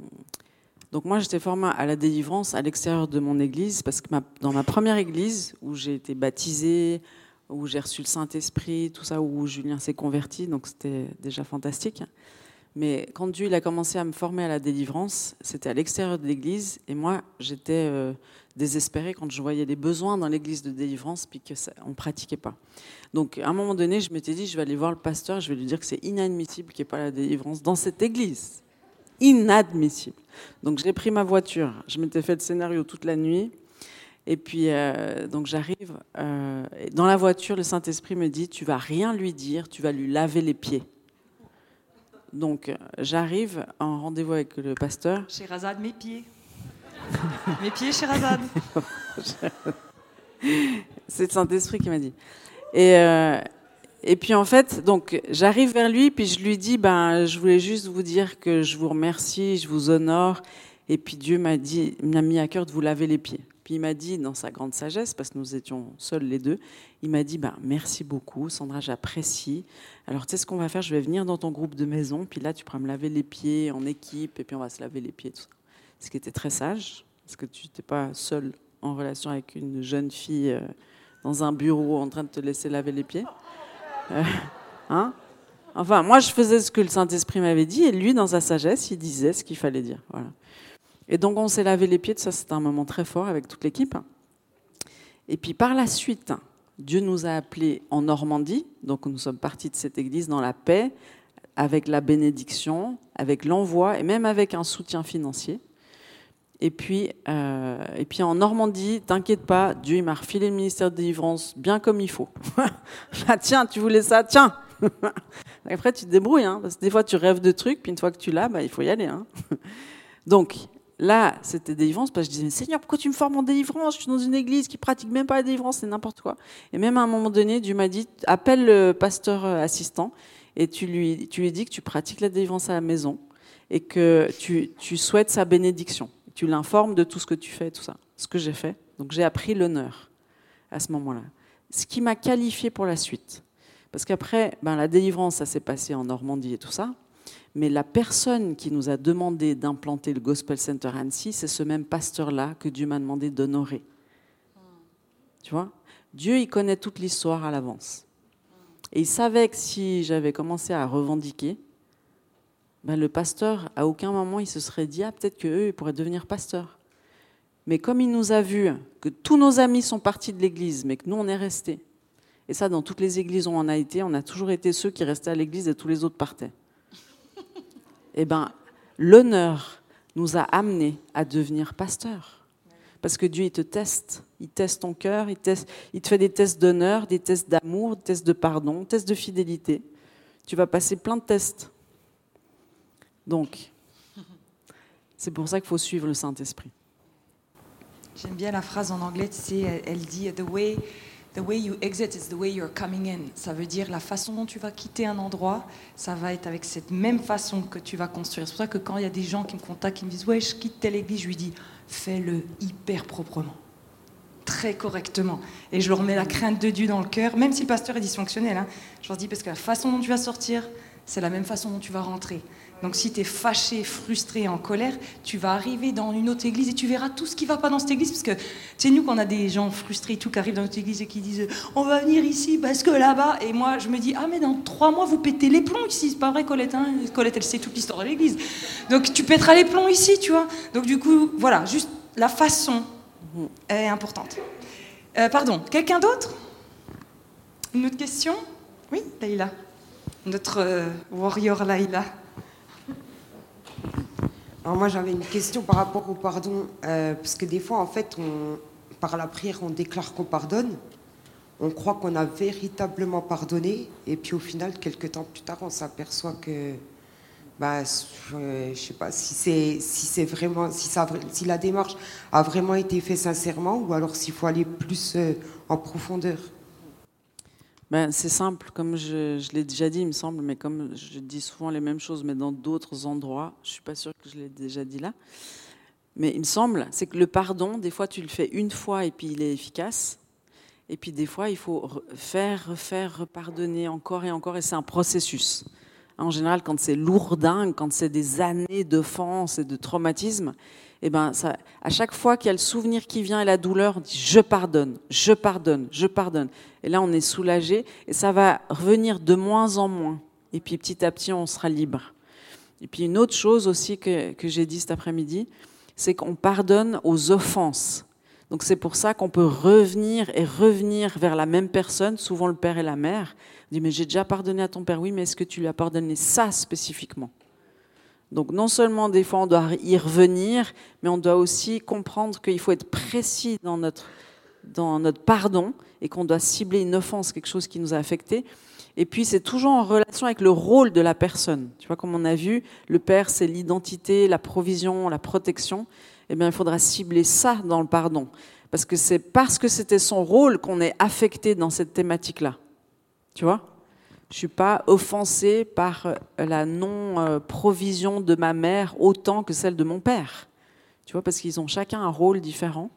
donc moi, j'étais formée à la délivrance à l'extérieur de mon église, parce que ma, dans ma première église, où j'ai été baptisée, où j'ai reçu le Saint-Esprit, tout ça, où Julien s'est converti, donc c'était déjà fantastique. Mais quand Dieu il a commencé à me former à la délivrance, c'était à l'extérieur de l'église, et moi, j'étais euh, désespérée quand je voyais les besoins dans l'église de délivrance, puis qu'on ne pratiquait pas. Donc, à un moment donné, je m'étais dit, je vais aller voir le pasteur, je vais lui dire que c'est inadmissible qu'il n'y ait pas la délivrance dans cette église. Inadmissible. Donc, j'ai pris ma voiture, je m'étais fait le scénario toute la nuit, et puis, euh, donc j'arrive, euh, et dans la voiture, le Saint-Esprit me dit, tu ne vas rien lui dire, tu vas lui laver les pieds. Donc, j'arrive en rendez-vous avec le pasteur. Sherazade, mes pieds. Mes pieds, Sherazade. C'est le Saint-Esprit qui m'a dit. Et, euh, et puis, en fait, donc, j'arrive vers lui, puis je lui dis, ben, je voulais juste vous dire que je vous remercie, je vous honore. Et puis, Dieu m'a dit, m'a mis à cœur de vous laver les pieds. Puis, il m'a dit, dans sa grande sagesse, parce que nous étions seuls les deux, il m'a dit, ben, merci beaucoup, Sandra, j'apprécie. Alors, tu sais ce qu'on va faire, je vais venir dans ton groupe de maison, puis là, tu pourras me laver les pieds en équipe, et puis on va se laver les pieds, tout ça. Ce qui était très sage, parce que tu n'étais pas seul en relation avec une jeune fille euh, dans un bureau en train de te laisser laver les pieds. Euh, hein enfin, moi, je faisais ce que le Saint-Esprit m'avait dit, et lui, dans sa sagesse, il disait ce qu'il fallait dire. Voilà. Et donc, on s'est lavé les pieds, ça, c'était un moment très fort avec toute l'équipe. Et puis, par la suite, Dieu nous a appelés en Normandie, donc nous sommes partis de cette église dans la paix, avec la bénédiction, avec l'envoi, et même avec un soutien financier. Et puis, euh, et puis en Normandie, t'inquiète pas, Dieu il m'a refilé le ministère de délivrance bien comme il faut. Ah, tiens, tu voulais ça, tiens. Après, tu te débrouilles, hein, parce que des fois, tu rêves de trucs, puis une fois que tu l'as, bah, il faut y aller. Hein. Donc, là, c'était délivrance, parce que je disais, mais Seigneur, pourquoi tu me formes en délivrance? Je suis dans une église qui pratique même pas la délivrance, c'est n'importe quoi. Et même à un moment donné, Dieu m'a dit, appelle le pasteur assistant, et tu lui, tu lui dis que tu pratiques la délivrance à la maison, et que tu, tu souhaites sa bénédiction. Tu l'informes de tout ce que tu fais, tout ça. Ce que j'ai fait. Donc j'ai appris l'honneur à ce moment-là. ce qui m'a qualifiée pour la suite. Parce qu'après, ben, la délivrance, ça s'est passé en Normandie et tout ça. Mais la personne qui nous a demandé d'implanter le Gospel Center à Annecy, c'est ce même pasteur-là que Dieu m'a demandé d'honorer. Tu vois ? Dieu, il connaît toute l'histoire à l'avance. Et il savait que si j'avais commencé à revendiquer, ben le pasteur, à aucun moment, il se serait dit « Ah, peut-être qu'eux, ils pourraient devenir pasteurs. » Mais comme il nous a vu que tous nos amis sont partis de l'église, mais que nous, on est restés, et ça, dans toutes les églises où on a été, on a toujours été ceux qui restaient à l'église et tous les autres partaient. Eh bien, l'honneur nous a amenés à devenir pasteurs. Parce que Dieu, il te teste. Il teste ton cœur, il, teste, il te fait des tests d'honneur, des tests d'amour, des tests de pardon, des tests de fidélité. Tu vas passer plein de tests. Donc, c'est pour ça qu'il faut suivre le Saint-Esprit. J'aime bien la phrase en anglais, tu sais, elle dit « The way, the way you exit is the way you're coming in ». Ça veut dire la façon dont tu vas quitter un endroit, ça va être avec cette même façon que tu vas construire. C'est pour ça que quand il y a des gens qui me contactent, qui me disent « Ouais, je quitte telle église », je lui dis « Fais-le hyper proprement, très correctement ». Et je leur mets la crainte de Dieu dans le cœur, même si le pasteur est dysfonctionnel. Hein, je leur dis parce que la façon dont tu vas sortir, c'est la même façon dont tu vas rentrer. Donc si tu es fâché, frustré, en colère, tu vas arriver dans une autre église et tu verras tout ce qui ne va pas dans cette église. Parce que c'est nous qu'on a des gens frustrés et tout qui arrivent dans notre église et qui disent « On va venir ici parce que là-bas ». Et moi, je me dis « Ah mais dans trois mois, vous pétez les plombs ici ». C'est pas vrai, Colette, hein. Colette, elle sait toute l'histoire de l'église. Donc tu pèteras les plombs ici, tu vois. Donc du coup, voilà, juste la façon est importante. Euh, pardon, quelqu'un d'autre ? Une autre question ? Oui, Laïla. Notre euh, warrior Laïla. Alors moi j'avais une question par rapport au pardon, euh, parce que des fois en fait, on, par la prière on déclare qu'on pardonne, on croit qu'on a véritablement pardonné, et puis au final quelques temps plus tard on s'aperçoit que, bah, je, je sais pas si c'est si c'est vraiment, si ça, si la démarche a vraiment été faite sincèrement, ou alors s'il faut aller plus euh, en profondeur. Ben, c'est simple, comme je, je l'ai déjà dit, il me semble, mais comme je dis souvent les mêmes choses, mais dans d'autres endroits, je ne suis pas sûre que je l'ai déjà dit là, mais il me semble, c'est que le pardon, des fois tu le fais une fois et puis il est efficace, et puis des fois il faut faire, refaire, repardonner encore et encore, et c'est un processus. En général, quand c'est lourdingue, quand c'est des années d'offense et de traumatisme, eh ben, ça, à chaque fois qu'il y a le souvenir qui vient et la douleur, on dit « je pardonne, je pardonne, je pardonne ». Et là, on est soulagé et ça va revenir de moins en moins. Et puis petit à petit, on sera libre. Et puis une autre chose aussi que, que j'ai dit cet après-midi, c'est qu'on pardonne aux offenses. Donc c'est pour ça qu'on peut revenir et revenir vers la même personne, souvent le père et la mère. On dit « mais j'ai déjà pardonné à ton père ». Oui, mais est-ce que tu lui as pardonné ça spécifiquement ? Donc non seulement des fois on doit y revenir, mais on doit aussi comprendre qu'il faut être précis dans notre, dans notre pardon et qu'on doit cibler une offense, quelque chose qui nous a affectés. Et puis c'est toujours en relation avec le rôle de la personne. Tu vois, comme on a vu, le père c'est l'identité, la provision, la protection. Eh bien il faudra cibler ça dans le pardon. Parce que c'est parce que c'était son rôle qu'on est affecté dans cette thématique-là. Tu vois ? Je ne suis pas offensée par la non-provision de ma mère autant que celle de mon père. Tu vois, parce qu'ils ont chacun un rôle différent.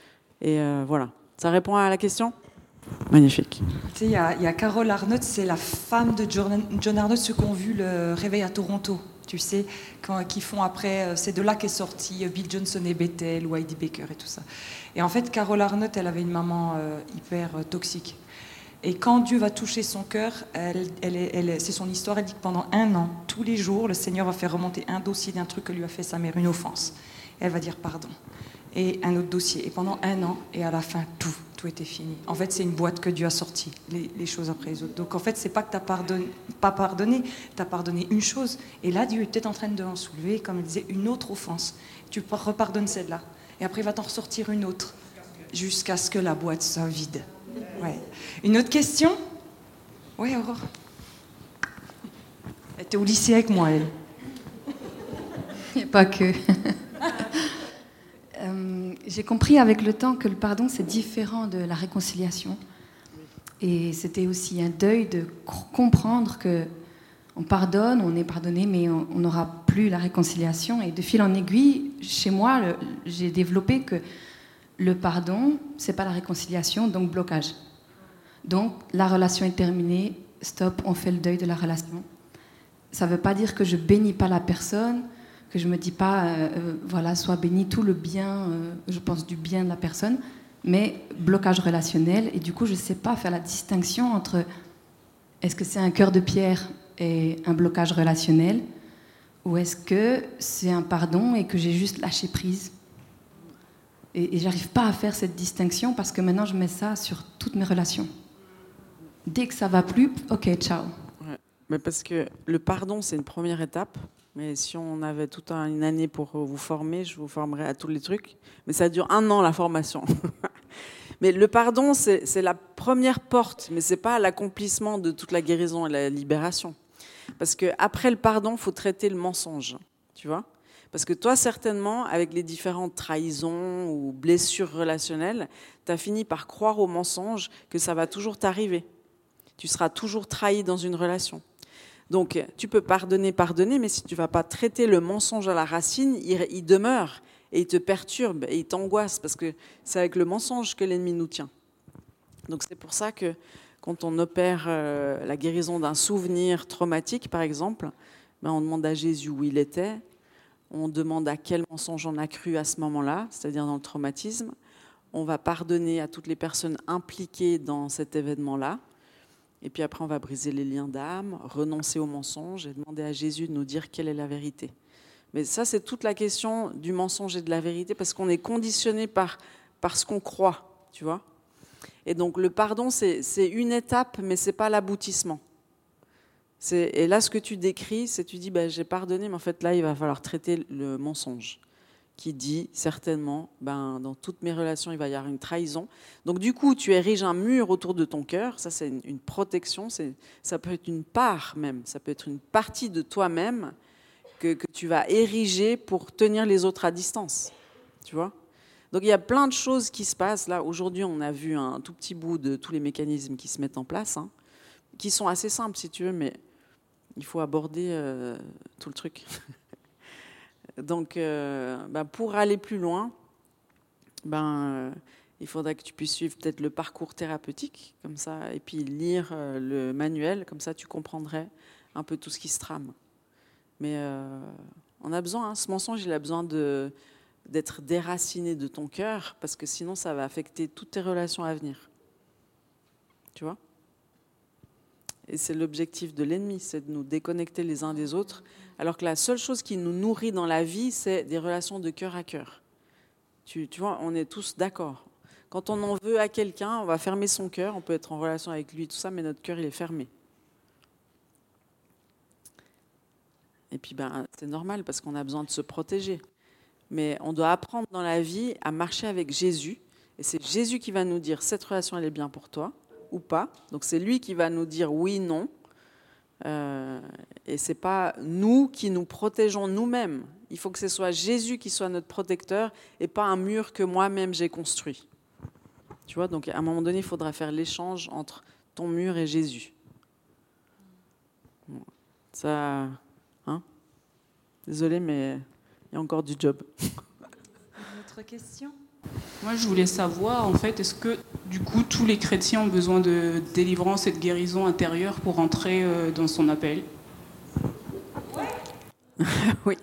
Et euh, voilà. Ça répond à la question ? Magnifique. Tu sais, il y, y a Carol Arnott, c'est la femme de John, John Arnott, ceux qui ont vu le Réveil à Toronto. Tu sais, quand, qui font après, c'est de là qu'est sorti Bill Johnson et Bethel, ou Heidi Baker et tout ça. Et en fait, Carol Arnott, elle avait une maman euh, hyper euh, toxique. Et quand Dieu va toucher son cœur, elle, elle, elle, c'est son histoire, elle dit que pendant un an, tous les jours, le Seigneur va faire remonter un dossier d'un truc que lui a fait sa mère, une offense. Et elle va dire pardon. Et un autre dossier. Et pendant un an, et à la fin, tout, tout était fini. En fait, c'est une boîte que Dieu a sortie, les, les choses après les autres. Donc en fait, c'est pas que tu n'as pardonné, pas pardonné, tu as pardonné une chose. Et là, Dieu est peut-être en train de en soulever, comme il disait, une autre offense. Tu repardonnes celle-là. Et après, il va t'en ressortir une autre, jusqu'à ce que la boîte soit vide. Ouais. Une autre question ? Oui, Aurore. Elle était au lycée avec moi, elle. Et pas que. euh, j'ai compris avec le temps que le pardon, c'est différent de la réconciliation. Et c'était aussi un deuil de comprendre que on pardonne, on est pardonné, mais on n'aura plus la réconciliation. Et de fil en aiguille, chez moi, le, j'ai développé que le pardon, c'est pas la réconciliation, donc blocage. Donc, la relation est terminée, stop, on fait le deuil de la relation. Ça ne veut pas dire que je bénis pas la personne, que je me dis pas, euh, euh, voilà, sois béni, tout le bien, euh, je pense du bien de la personne, mais blocage relationnel. Et du coup, je ne sais pas faire la distinction entre est-ce que c'est un cœur de pierre et un blocage relationnel, ou est-ce que c'est un pardon et que j'ai juste lâché prise. Et, et j'arrive pas à faire cette distinction parce que maintenant je mets ça sur toutes mes relations. Dès que ça va plus, ok, ciao. Ouais. Mais parce que le pardon, c'est une première étape. Mais si on avait toute un, une année pour vous former, je vous formerais à tous les trucs. Mais ça dure un an, la formation. Mais le pardon, c'est, c'est la première porte, mais c'est pas l'accomplissement de toute la guérison et la libération. Parce qu'après le pardon, il faut traiter le mensonge, tu vois ? Parce que toi, certainement, avec les différentes trahisons ou blessures relationnelles, tu as fini par croire au mensonge que ça va toujours t'arriver. Tu seras toujours trahi dans une relation. Donc, tu peux pardonner, pardonner, mais si tu ne vas pas traiter le mensonge à la racine, il, il demeure et il te perturbe et il t'angoisse parce que c'est avec le mensonge que l'ennemi nous tient. Donc, c'est pour ça que quand on opère euh, la guérison d'un souvenir traumatique, par exemple, ben, on demande à Jésus où il était, on demande à quel mensonge on a cru à ce moment-là, c'est-à-dire dans le traumatisme. On va pardonner à toutes les personnes impliquées dans cet événement-là. Et puis après, on va briser les liens d'âme, renoncer au mensonge et demander à Jésus de nous dire quelle est la vérité. Mais ça, c'est toute la question du mensonge et de la vérité, parce qu'on est conditionné par, par ce qu'on croit, tu vois. Et donc, le pardon, c'est, c'est une étape, mais ce n'est pas l'aboutissement. C'est, et là, ce que tu décris, c'est tu dis, ben, j'ai pardonné, mais en fait, là, il va falloir traiter le mensonge, qui dit certainement, ben, dans toutes mes relations, il va y avoir une trahison. Donc du coup, tu ériges un mur autour de ton cœur, ça c'est une, une protection, c'est, ça peut être une part même, ça peut être une partie de toi-même que, que tu vas ériger pour tenir les autres à distance, tu vois. Donc il y a plein de choses qui se passent. Là, aujourd'hui, on a vu un tout petit bout de tous les mécanismes qui se mettent en place, hein, qui sont assez simples si tu veux, mais il faut aborder euh, tout le truc. Donc, euh, ben pour aller plus loin, ben, euh, il faudrait que tu puisses suivre peut-être le parcours thérapeutique, comme ça, et puis lire euh, le manuel, comme ça tu comprendrais un peu tout ce qui se trame. Mais euh, on a besoin, hein, ce mensonge, il a besoin de, d'être déraciné de ton cœur, parce que sinon ça va affecter toutes tes relations à venir. Tu vois ? Et c'est l'objectif de l'ennemi, c'est de nous déconnecter les uns des autres, alors que la seule chose qui nous nourrit dans la vie, c'est des relations de cœur à cœur. Tu, tu vois, on est tous d'accord. Quand on en veut à quelqu'un, on va fermer son cœur, on peut être en relation avec lui, tout ça, mais notre cœur, il est fermé. Et puis, ben, c'est normal, parce qu'on a besoin de se protéger. Mais on doit apprendre dans la vie à marcher avec Jésus, et c'est Jésus qui va nous dire, cette relation, elle est bien pour toi, ou pas. Donc c'est lui qui va nous dire oui, non. Euh, et c'est pas nous qui nous protégeons nous-mêmes. Il faut que ce soit Jésus qui soit notre protecteur et pas un mur que moi-même j'ai construit. Tu vois, donc à un moment donné, il faudra faire l'échange entre ton mur et Jésus. Bon, ça, hein ? Désolée, mais il y a encore du job. Une autre question ? Moi, je voulais savoir, en fait, est-ce que, du coup, tous les chrétiens ont besoin de délivrance et de guérison intérieure pour entrer euh, dans son appel ? Oui. Ouais,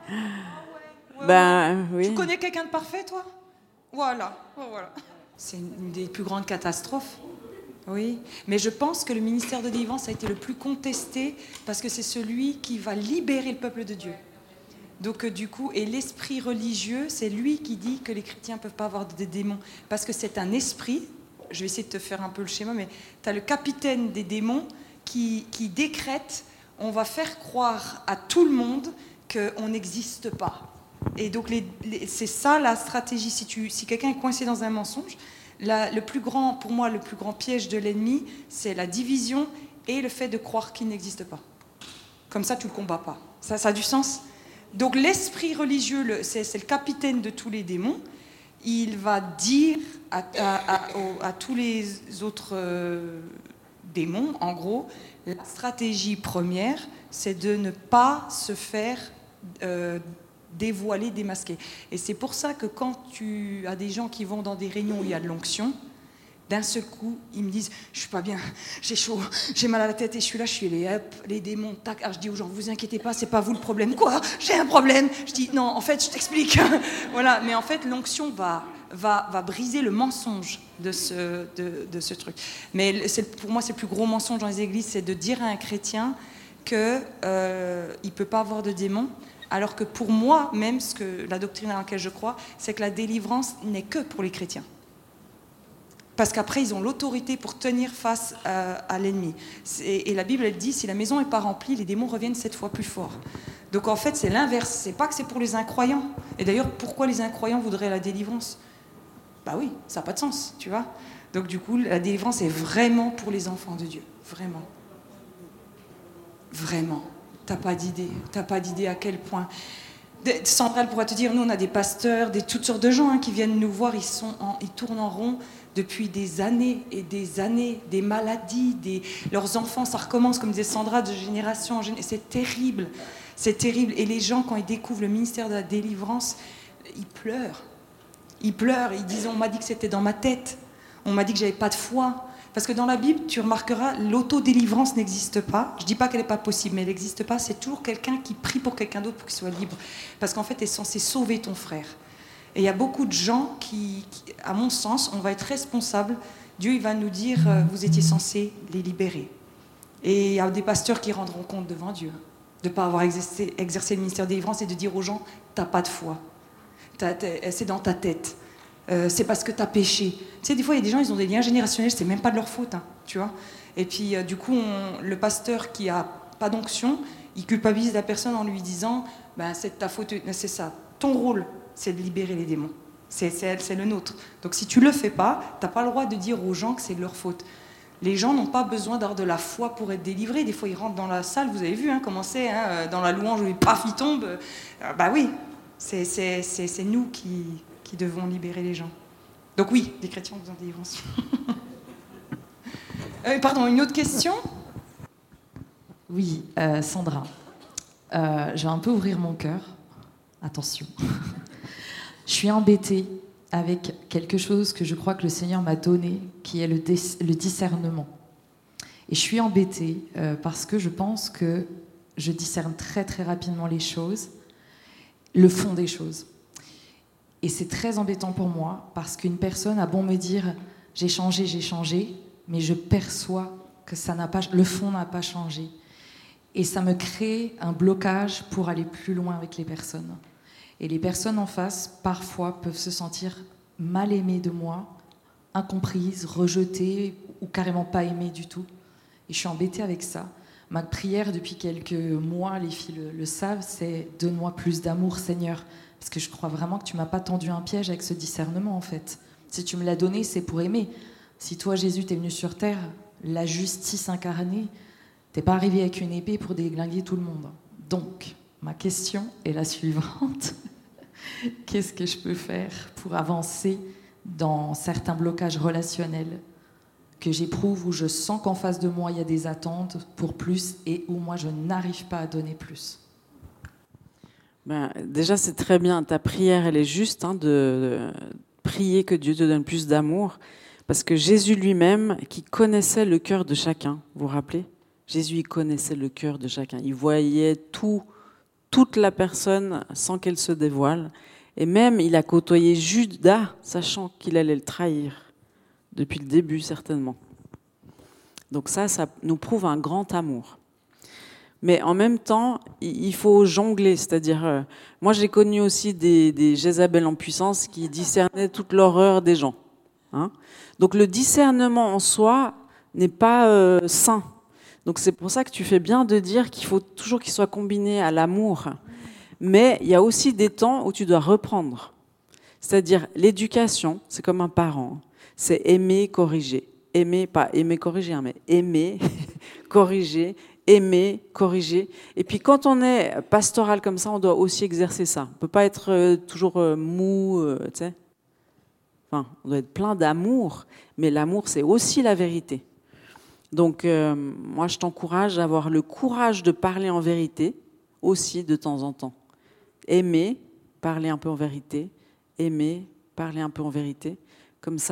Ben, ouais. oui. Tu connais quelqu'un de parfait, toi ? Voilà. voilà. C'est une des plus grandes catastrophes. Oui, mais je pense que le ministère de délivrance a été le plus contesté parce que c'est celui qui va libérer le peuple de Dieu. Donc, euh, du coup, et l'esprit religieux, c'est lui qui dit que les chrétiens ne peuvent pas avoir des démons. Parce que c'est un esprit, je vais essayer de te faire un peu le schéma, mais tu as le capitaine des démons qui, qui décrète, on va faire croire à tout le monde qu'on n'existe pas. Et donc, les, les, c'est ça la stratégie. Si, tu, si quelqu'un est coincé dans un mensonge, la, le plus grand, pour moi, le plus grand piège de l'ennemi, c'est la division et le fait de croire qu'il n'existe pas. Comme ça, tu ne le combats pas. Ça, ça a du sens ? Donc l'esprit religieux, le, c'est, c'est le capitaine de tous les démons. Il va dire à, à, à, à tous les autres euh, démons, en gros, la stratégie première, c'est de ne pas se faire euh, dévoiler, démasquer. Et c'est pour ça que quand tu as des gens qui vont dans des réunions où il y a de l'onction, D'un seul coup, ils me disent « Je suis pas bien, j'ai chaud, j'ai mal à la tête et je suis là, je suis les, hop, les démons, tac. » Alors je dis aux gens « Vous inquiétez pas, c'est pas vous le problème. » « Quoi ? J'ai un problème ?» Je dis « Non, en fait, je t'explique. » Voilà, mais en fait, l'onction va, va, va briser le mensonge de ce, de, de ce truc. Mais c'est, pour moi, c'est le plus gros mensonge dans les églises, c'est de dire à un chrétien qu'il euh, ne peut pas avoir de démons. Alors que pour moi, même, ce que, la doctrine à laquelle je crois, c'est que la délivrance n'est que pour les chrétiens. Parce qu'après, ils ont l'autorité pour tenir face à, à l'ennemi. Et, et la Bible, elle dit, si la maison n'est pas remplie, les démons reviennent sept fois plus fort. Donc en fait, c'est l'inverse. C'est pas que c'est pour les incroyants. Et d'ailleurs, pourquoi les incroyants voudraient la délivrance ? Bah oui, ça n'a pas de sens, tu vois. Donc du coup, la délivrance est vraiment pour les enfants de Dieu. Vraiment. Vraiment. T'as pas d'idée. T'as pas d'idée à quel point... Sandra, elle pourra te dire, nous, on a des pasteurs, des, toutes sortes de gens hein, qui viennent nous voir, ils, sont en, ils tournent en rond depuis des années et des années, des maladies, des, leurs enfants, ça recommence, comme disait Sandra, de génération en génération. C'est terrible, c'est terrible. Et les gens, quand ils découvrent le ministère de la délivrance, ils pleurent. Ils pleurent, ils disent, on m'a dit que c'était dans ma tête, on m'a dit que j'avais pas de foi. Parce que dans la Bible, tu remarqueras, l'autodélivrance n'existe pas. Je ne dis pas qu'elle n'est pas possible, mais elle n'existe pas. C'est toujours quelqu'un qui prie pour quelqu'un d'autre pour qu'il soit libre. Parce qu'en fait, tu es censé sauver ton frère. Et il y a beaucoup de gens qui, qui, à mon sens, on va être responsable. Dieu, il va nous dire, euh, vous étiez censés les libérer. Et il y a des pasteurs qui rendront compte devant Dieu de ne pas avoir exercé, exercé le ministère de délivrance et de dire aux gens, tu n'as pas de foi. T'as, c'est dans ta tête. Euh, c'est parce que tu as péché. Tu sais, des fois, il y a des gens, ils ont des liens générationnels, c'est même pas de leur faute, hein, tu vois. Et puis, euh, du coup, on, le pasteur qui a pas d'onction, il culpabilise la personne en lui disant, ben, c'est de ta faute, c'est ça. Ton rôle, c'est de libérer les démons. C'est, c'est, c'est le nôtre. Donc, si tu le fais pas, t'as pas le droit de dire aux gens que c'est de leur faute. Les gens n'ont pas besoin d'avoir de la foi pour être délivrés. Des fois, ils rentrent dans la salle, vous avez vu hein, comment c'est, hein, dans la louange, où paf, ils tombent. Euh, bah oui, c'est, c'est, c'est, c'est nous qui... qui devons libérer les gens. Donc oui, les chrétiens ont besoin de délivrance. euh, pardon, une autre question ? Oui, euh, Sandra. Euh, je vais un peu ouvrir mon cœur. Attention. Je suis embêtée avec quelque chose que je crois que le Seigneur m'a donné, qui est le, dis- le discernement. Et je suis embêtée euh, parce que je pense que je discerne très très rapidement les choses, le fond des choses. Et c'est très embêtant pour moi, parce qu'une personne a bon me dire « j'ai changé, j'ai changé », mais je perçois que ça n'a pas, le fond n'a pas changé. Et ça me crée un blocage pour aller plus loin avec les personnes. Et les personnes en face, parfois, peuvent se sentir mal aimées de moi, incomprises, rejetées, ou carrément pas aimées du tout. Et je suis embêtée avec ça. Ma prière, depuis quelques mois, les filles le, le savent, c'est « donne-moi plus d'amour, Seigneur ». Parce que je crois vraiment que tu m'as pas tendu un piège avec ce discernement, en fait. Si tu me l'as donné, c'est pour aimer. Si toi, Jésus, t'es venu sur terre, la justice incarnée, t'es pas arrivé avec une épée pour déglinguer tout le monde. Donc, ma question est la suivante. Qu'est-ce que je peux faire pour avancer dans certains blocages relationnels que j'éprouve, où je sens qu'en face de moi, il y a des attentes pour plus et où moi, je n'arrive pas à donner plus ? Ben, déjà, c'est très bien. Ta prière, elle est juste hein, de, de prier que Dieu te donne plus d'amour. Parce que Jésus lui-même, qui connaissait le cœur de chacun, vous vous rappelez ? Jésus, il connaissait le cœur de chacun. Il voyait tout, toute la personne sans qu'elle se dévoile. Et même, il a côtoyé Judas, sachant qu'il allait le trahir. Depuis le début, certainement. Donc ça, ça nous prouve un grand amour. Mais en même temps, il faut jongler, c'est-à-dire, euh, moi j'ai connu aussi des, des Jézabel en puissance qui discernaient toute l'horreur des gens. Hein. Donc le discernement en soi n'est pas euh, sain. Donc c'est pour ça que tu fais bien de dire qu'il faut toujours qu'il soit combiné à l'amour. Mais il y a aussi des temps où tu dois reprendre. C'est-à-dire l'éducation, c'est comme un parent, c'est aimer, corriger. Aimer, pas aimer, corriger, hein, mais aimer, corriger, aimer, corriger. Et puis quand on est pastoral comme ça, on doit aussi exercer ça. On ne peut pas être euh, toujours euh, mou, euh, tu sais. Enfin, on doit être plein d'amour, mais l'amour, c'est aussi la vérité. Donc, euh, moi, je t'encourage à avoir le courage de parler en vérité, aussi de temps en temps. Aimer, parler un peu en vérité. Aimer, parler un peu en vérité. Comme ça,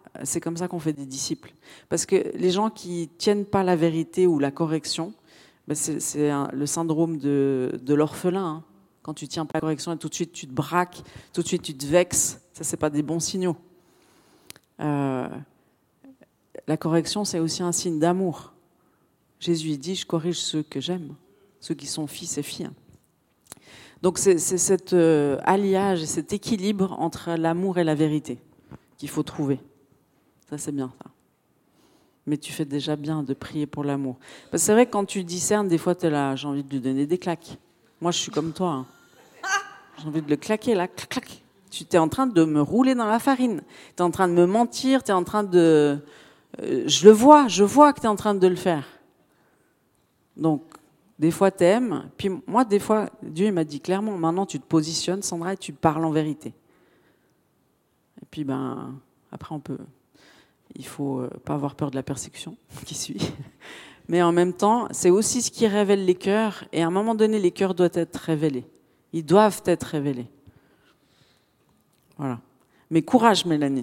c'est comme ça qu'on fait des disciples. Parce que les gens qui tiennent pas la vérité ou la correction, ben c'est, c'est un, le syndrome de, de l'orphelin. Hein. Quand tu tiens pas la correction, et tout de suite tu te braques, tout de suite tu te vexes, ça c'est pas des bons signaux. Euh, la correction, c'est aussi un signe d'amour. Jésus dit, je corrige ceux que j'aime, ceux qui sont fils et filles. Donc c'est, c'est cet euh, alliage, cet équilibre entre l'amour et la vérité qu'il faut trouver. Ça, c'est bien, ça. Mais tu fais déjà bien de prier pour l'amour. Parce que c'est vrai que quand tu discernes, des fois, tu es là, j'ai envie de lui donner des claques. Moi, je suis comme toi. Hein. J'ai envie de le claquer, là, clac, clac. Tu es en train de me rouler dans la farine. Tu es en train de me mentir, tu es en train de... Euh, je le vois, je vois que tu es en train de le faire. Donc, des fois, tu aimes. Puis moi, des fois, Dieu il m'a dit clairement, maintenant, tu te positionnes, Sandra, et tu parles en vérité. Et puis, ben, après, on peut... Il ne faut pas avoir peur de la persécution qui suit. Mais en même temps, c'est aussi ce qui révèle les cœurs. Et à un moment donné, les cœurs doivent être révélés. Ils doivent être révélés. Voilà. Mais courage, Mélanie.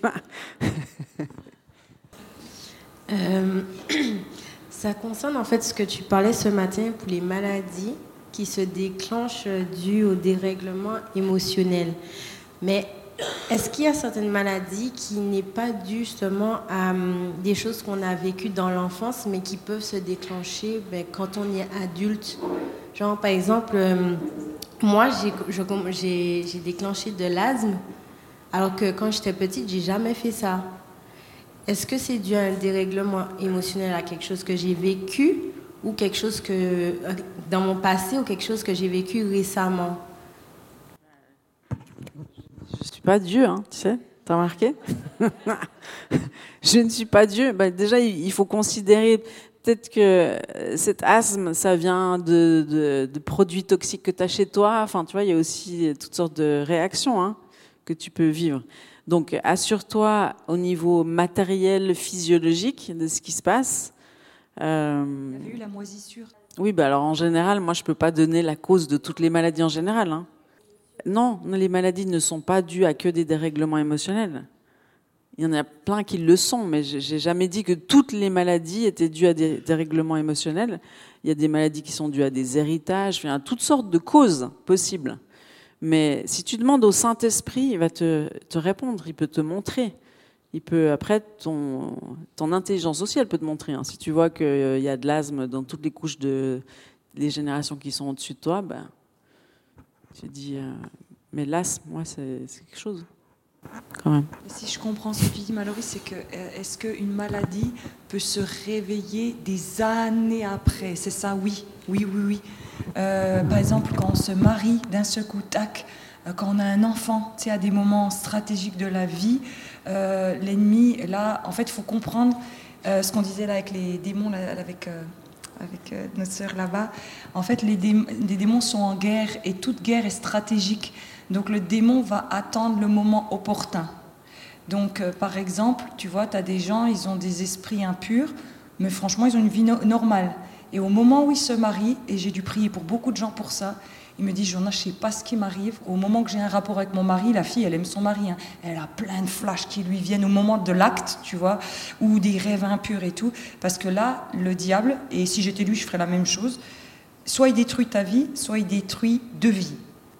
euh, ça concerne en fait ce que tu parlais ce matin pour les maladies qui se déclenchent dues au dérèglement émotionnel. Mais est-ce qu'il y a certaines maladies qui n'est pas dues justement à um, des choses qu'on a vécues dans l'enfance, mais qui peuvent se déclencher ben, quand on est adulte? Genre, par exemple, euh, moi, j'ai, je, j'ai, j'ai déclenché de l'asthme, alors que quand j'étais petite, j'ai jamais fait ça. Est-ce que c'est dû à un dérèglement émotionnel, à quelque chose que j'ai vécu, ou quelque chose que, dans mon passé, ou quelque chose que j'ai vécu récemment? Je ne suis pas Dieu, hein, tu sais, t'as remarqué? Je ne suis pas Dieu. Ben, déjà, il faut considérer peut-être que cet asthme, ça vient de, de, de produits toxiques que tu as chez toi. Enfin, tu vois, il y a aussi toutes sortes de réactions hein, que tu peux vivre. Donc, assure-toi au niveau matériel, physiologique de ce qui se passe. Euh, Il y avait eu la moisissure. Oui, ben alors en général, moi, je ne peux pas donner la cause de toutes les maladies en général, hein. Non, les maladies ne sont pas dues à que des dérèglements émotionnels. Il y en a plein qui le sont, mais j'ai jamais dit que toutes les maladies étaient dues à des dérèglements émotionnels. Il y a des maladies qui sont dues à des héritages, il y a toutes sortes de causes possibles. Mais si tu demandes au Saint-Esprit, il va te, te répondre, il peut te montrer. Il peut, après, ton, ton intelligence aussi, elle peut te montrer. Hein. Si tu vois qu'il euh, y a de l'asthme dans toutes les couches de les générations qui sont au-dessus de toi, ben, tu dis, euh, mais l'asthme, moi, c'est, c'est quelque chose, quand même. Si je comprends ce que tu dis, Mallory, c'est que euh, est-ce qu'une maladie peut se réveiller des années après? C'est ça, oui, oui, oui, oui. Euh, par exemple, quand on se marie, d'un seul coup, tac, euh, quand on a un enfant, tu sais, à des moments stratégiques de la vie, euh, l'ennemi, là, en fait, il faut comprendre euh, ce qu'on disait là avec les démons, là, avec... Euh, avec euh, notre sœur là-bas. En fait, les, dé- les démons sont en guerre et toute guerre est stratégique. Donc, le démon va attendre le moment opportun. Donc, euh, par exemple, tu vois, tu as des gens, ils ont des esprits impurs, mais franchement, ils ont une vie no- normale. Et au moment où ils se marient, et j'ai dû prier pour beaucoup de gens pour ça, ils me disent, Jonas, je ne sais pas ce qui m'arrive. Au moment que j'ai un rapport avec mon mari, la fille, elle aime son mari. Hein. Elle a plein de flashs qui lui viennent au moment de l'acte, tu vois, ou des rêves impurs et tout. Parce que là, le diable, et si j'étais lui, je ferais la même chose, soit il détruit ta vie, soit il détruit deux vies.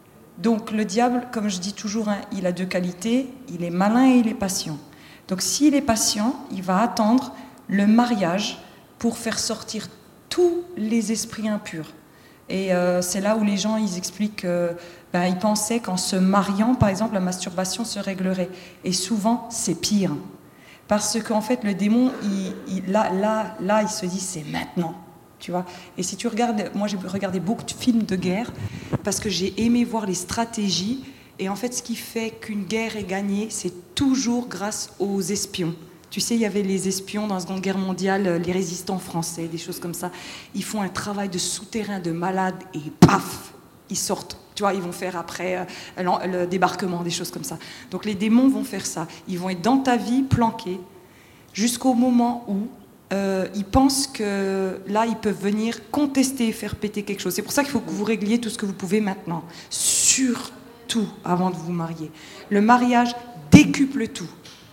Donc le diable, comme je dis toujours, hein, il a deux qualités, il est malin et il est patient. Donc s'il est patient, il va attendre le mariage pour faire sortir tous les esprits impurs. Et euh, c'est là où les gens ils expliquent que, ben, ils pensaient qu'en se mariant, par exemple, la masturbation se réglerait. Et souvent, c'est pire. Parce qu'en fait, le démon, il, il, là, là, là, il se dit, c'est maintenant. Tu vois. Et si tu regardes, moi j'ai regardé beaucoup de films de guerre, parce que j'ai aimé voir les stratégies. Et en fait, ce qui fait qu'une guerre est gagnée, c'est toujours grâce aux espions. Tu sais, il y avait les espions dans la Seconde Guerre mondiale, les résistants français, des choses comme ça. Ils font un travail de souterrain de malade et paf, ils sortent. Tu vois, ils vont faire après euh, le débarquement, des choses comme ça. Donc les démons vont faire ça. Ils vont être dans ta vie, planqués, jusqu'au moment où euh, ils pensent que là, ils peuvent venir contester et faire péter quelque chose. C'est pour ça qu'il faut que vous régliez tout ce que vous pouvez maintenant. Surtout avant de vous marier. Le mariage décuple tout.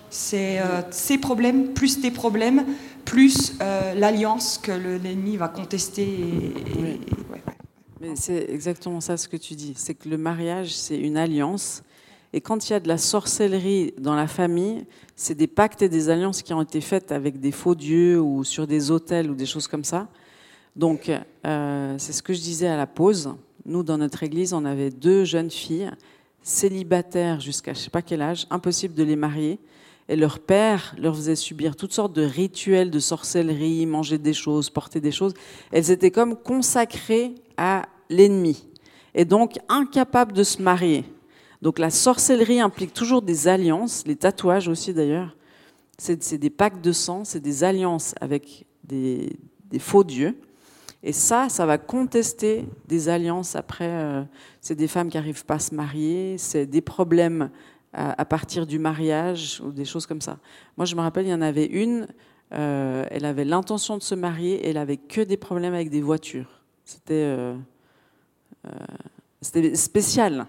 C'est euh, ses problèmes, plus tes problèmes, plus euh, l'alliance que le, l'ennemi va contester. Et, et, Oui. et- ouais, ouais. Mais c'est exactement ça ce que tu dis. C'est que le mariage, c'est une alliance. Et quand il y a de la sorcellerie dans la famille, c'est des pactes et des alliances qui ont été faites avec des faux dieux ou sur des autels ou des choses comme ça. Donc, euh, c'est ce que je disais à la pause. Nous, dans notre église, on avait deux jeunes filles célibataires jusqu'à je ne sais pas quel âge, impossible de les marier. Et leur père leur faisait subir toutes sortes de rituels de sorcellerie, manger des choses, porter des choses. Elles étaient comme consacrées à l'ennemi. Et donc, incapables de se marier. Donc, la sorcellerie implique toujours des alliances, les tatouages aussi d'ailleurs. C'est, c'est des pactes de sang, c'est des alliances avec des, des faux dieux. Et ça, ça va contester des alliances après. Euh, c'est des femmes qui n'arrivent pas à se marier, c'est des problèmes à, à partir du mariage ou des choses comme ça. Moi, je me rappelle, il y en avait une, euh, elle avait l'intention de se marier et elle avait que des problèmes avec des voitures. C'était, euh, euh, c'était spécial.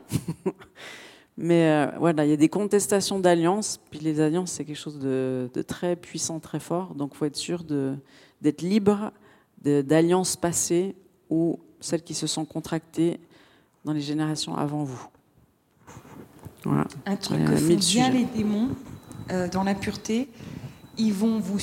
Mais euh, voilà, il y a des contestations d'alliances. Puis les alliances, c'est quelque chose de, de très puissant, très fort. Donc, il faut être sûr de, d'être libre de, d'alliances passées ou celles qui se sont contractées dans les générations avant vous. Voilà. Un truc Il y a que font mille bien sujets. les démons euh, dans la pureté, ils vont vous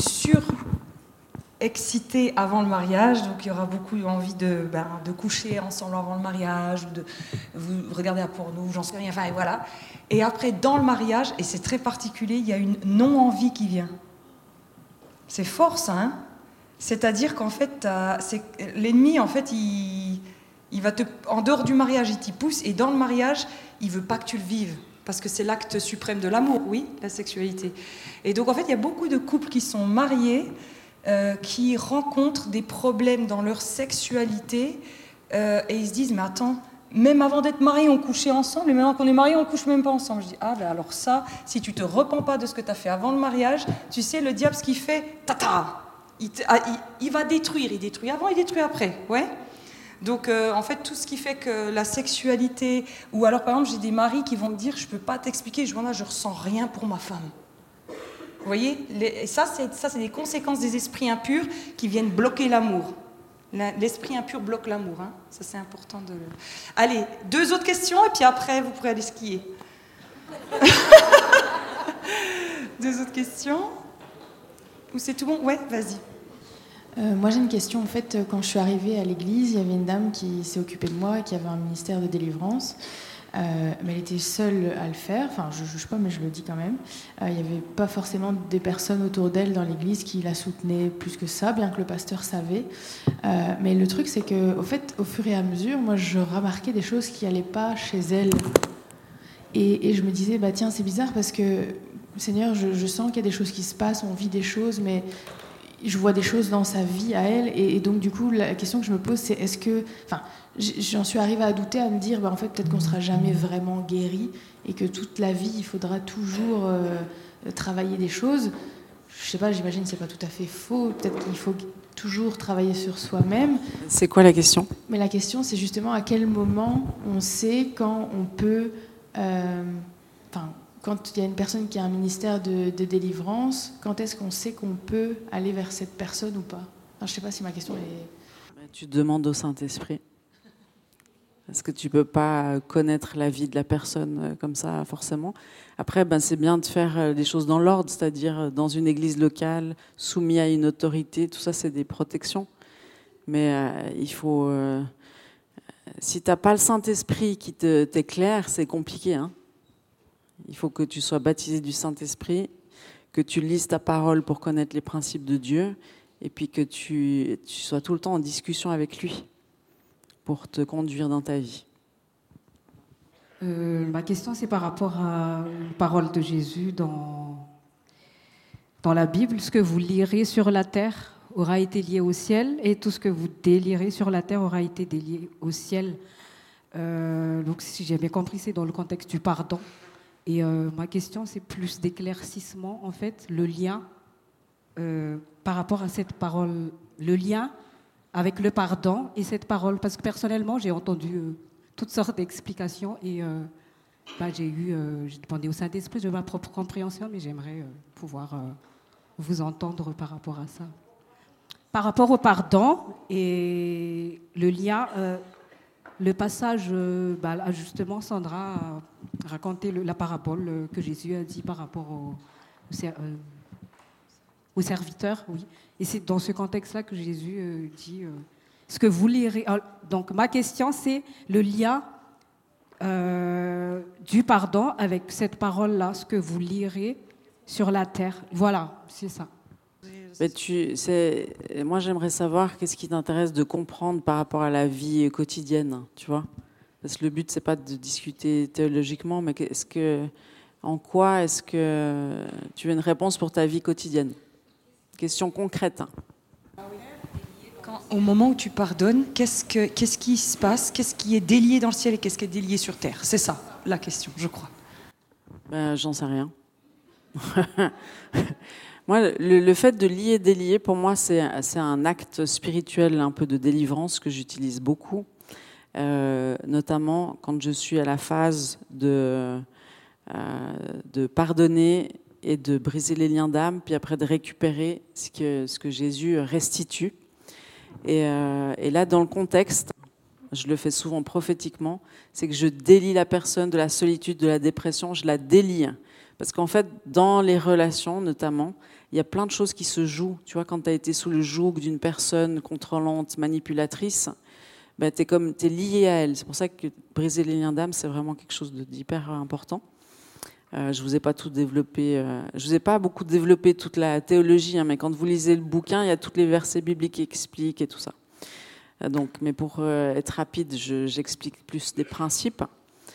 sur-exciter avant le mariage, donc il y aura beaucoup envie de, ben, de coucher ensemble avant le mariage, ou de vous regarder à porno, j'en sais rien, enfin et voilà. Et après, dans le mariage, et c'est très particulier, il y a une non-envie qui vient. C'est fort ça, hein. C'est-à-dire qu'en fait, t'as- c'est, l'ennemi, en fait, il, il va te, en dehors du mariage, il t'y pousse, et dans le mariage, il veut pas que tu le vives, parce que c'est l'acte suprême de l'amour, oui, la sexualité. Et donc, en fait, il y a beaucoup de couples qui sont mariés, euh, qui rencontrent des problèmes dans leur sexualité, euh, et ils se disent, mais attends, même avant d'être mariés, on couchait ensemble, et maintenant qu'on est mariés, on couche même pas ensemble. Je dis, ah ben alors ça, si tu te repens pas de ce que tu as fait avant le mariage, tu sais, le diable, ce qu'il fait, tata, il, te- ah, il, il va détruire, il détruit avant, il détruit après, ouais. Donc, euh, en fait, tout ce qui fait que la sexualité, ou alors, par exemple, j'ai des maris qui vont me dire, je peux pas t'expliquer, je, voilà, je ressens rien pour ma femme. Vous voyez, les, et ça, c'est, ça, c'est des conséquences des esprits impurs qui viennent bloquer l'amour. La- L'esprit impur bloque l'amour, hein. Ça, c'est important de... Allez, deux autres questions, et puis après, vous pourrez aller skier. Deux autres questions. Ou c'est tout bon? Ouais, vas-y. Euh, moi j'ai une question. En fait, quand je suis arrivée à l'église, il y avait une dame qui s'est occupée de moi, qui avait un ministère de délivrance, euh, mais elle était seule à le faire. Enfin, je ne juge pas, mais je le dis quand même. Euh, il n'y avait pas forcément des personnes autour d'elle dans l'église qui la soutenaient plus que ça, bien que le pasteur savait. Euh, mais le truc, c'est que, au fait, au fur et à mesure, moi je remarquais des choses qui n'allaient pas chez elle. Et, et je me disais, bah tiens, c'est bizarre parce que, Seigneur, je, je sens qu'il y a des choses qui se passent, on vit des choses, mais je vois des choses dans sa vie à elle. Et, et donc, du coup, la question que je me pose, c'est est-ce que... Enfin, j- j'en suis arrivée à douter, à me dire, bah, en fait, peut-être qu'on ne sera jamais vraiment guéri et que toute la vie, il faudra toujours euh, travailler des choses. Je sais pas, j'imagine que c'est pas tout à fait faux. Peut-être qu'il faut toujours travailler sur soi-même. C'est quoi la question? Mais la question, c'est justement à quel moment on sait quand on peut... euh, Enfin, quand il y a une personne qui a un ministère de, de délivrance, quand est-ce qu'on sait qu'on peut aller vers cette personne ou pas? Enfin, je ne sais pas si ma question est... Tu demandes au Saint-Esprit. Parce que tu ne peux pas connaître la vie de la personne comme ça, forcément. Après, ben, c'est bien de faire des choses dans l'ordre, c'est-à-dire dans une église locale, soumis à une autorité. Tout ça, c'est des protections. Mais euh, il faut... Euh, si tu n'as pas le Saint-Esprit qui te, t'éclaire, c'est compliqué, hein. Il faut que tu sois baptisé du Saint-Esprit, que tu lises ta parole pour connaître les principes de Dieu, et puis que tu, tu sois tout le temps en discussion avec lui pour te conduire dans ta vie. Euh, ma question, c'est par rapport à une parole de Jésus dans, dans la Bible. Ce que vous lirez sur la terre aura été lié au ciel, et tout ce que vous délirez sur la terre aura été délié au ciel. Euh, donc, si j'ai bien compris, c'est dans le contexte du pardon. Et euh, ma question, c'est plus d'éclaircissement, en fait, le lien euh, par rapport à cette parole, le lien avec le pardon et cette parole. Parce que personnellement, j'ai entendu euh, toutes sortes d'explications et euh, bah, j'ai eu, euh, j'ai demandé au Saint-Esprit de ma propre compréhension, mais j'aimerais euh, pouvoir euh, vous entendre par rapport à ça. Par rapport au pardon et le lien, euh, le passage, euh, bah, là, justement, Sandra a raconté le, la parabole euh, que Jésus a dit par rapport au, au, ser, euh, au serviteur, oui. Et c'est dans ce contexte-là que Jésus euh, dit euh, ce que vous lirez. Donc ma question, c'est le lien euh, du pardon avec cette parole-là, ce que vous lirez sur la terre. Voilà, c'est ça. Mais tu, c'est, moi, j'aimerais savoir qu'est-ce qui t'intéresse de comprendre par rapport à la vie quotidienne, tu vois. Parce que le but, c'est pas de discuter théologiquement, mais est-ce que, en quoi est-ce que tu veux une réponse pour ta vie quotidienne? Question concrète. Quand, au moment où tu pardonnes, qu'est-ce, que, qu'est-ce qui se passe? Qu'est-ce qui est délié dans le ciel et qu'est-ce qui est délié sur terre? C'est ça, la question, je crois. Ben, j'en sais rien. Moi, le, le fait de lier, délier, pour moi, c'est, c'est un acte spirituel, un peu de délivrance que j'utilise beaucoup, euh, notamment quand je suis à la phase de, euh, de pardonner et de briser les liens d'âme, puis après de récupérer ce que, ce que Jésus restitue. Et, euh, et là, dans le contexte, je le fais souvent prophétiquement, c'est que je délie la personne de la solitude, de la dépression, je la délie. Parce qu'en fait, dans les relations notamment, il y a plein de choses qui se jouent. Tu vois, quand tu as été sous le joug d'une personne contrôlante, manipulatrice, ben, tu es comme, t'es lié à elle. C'est pour ça que briser les liens d'âme, c'est vraiment quelque chose d'hyper important. Euh, je ne vous ai pas tout développé, euh, je vous ai pas beaucoup développé toute la théologie, hein, mais quand vous lisez le bouquin, il y a tous les versets bibliques qui expliquent et tout ça. Euh, donc, mais pour euh, être rapide, je, j'explique plus des principes.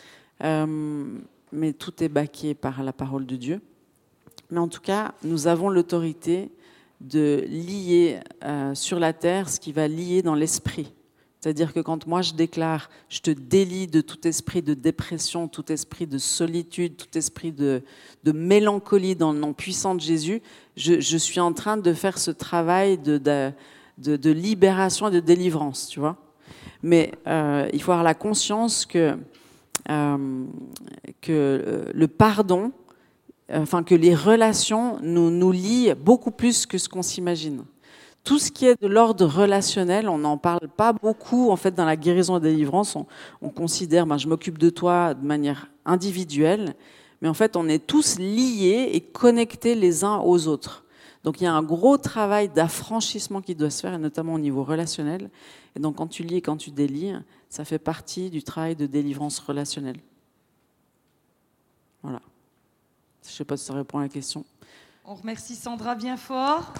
Euh, mais tout est baqué par la parole de Dieu. Mais en tout cas, nous avons l'autorité de lier euh, sur la terre ce qui va lier dans l'esprit. C'est-à-dire que quand moi je déclare, je te délie de tout esprit de dépression, tout esprit de solitude, tout esprit de, de mélancolie dans le nom puissant de Jésus, je, je suis en train de faire ce travail de, de, de, de libération et de délivrance, tu vois. Mais euh, il faut avoir la conscience que, euh, que le pardon, enfin que les relations nous, nous lient beaucoup plus que ce qu'on s'imagine. Tout ce qui est de l'ordre relationnel, on n'en parle pas beaucoup en fait dans la guérison et la délivrance. On, on considère, ben, je m'occupe de toi de manière individuelle, mais en fait on est tous liés et connectés les uns aux autres. Donc il y a un gros travail d'affranchissement qui doit se faire, et notamment au niveau relationnel. Et donc quand tu lis et quand tu délies, ça fait partie du travail de délivrance relationnelle. Voilà. Je ne sais pas si ça répond à la question. On remercie Sandra bien fort.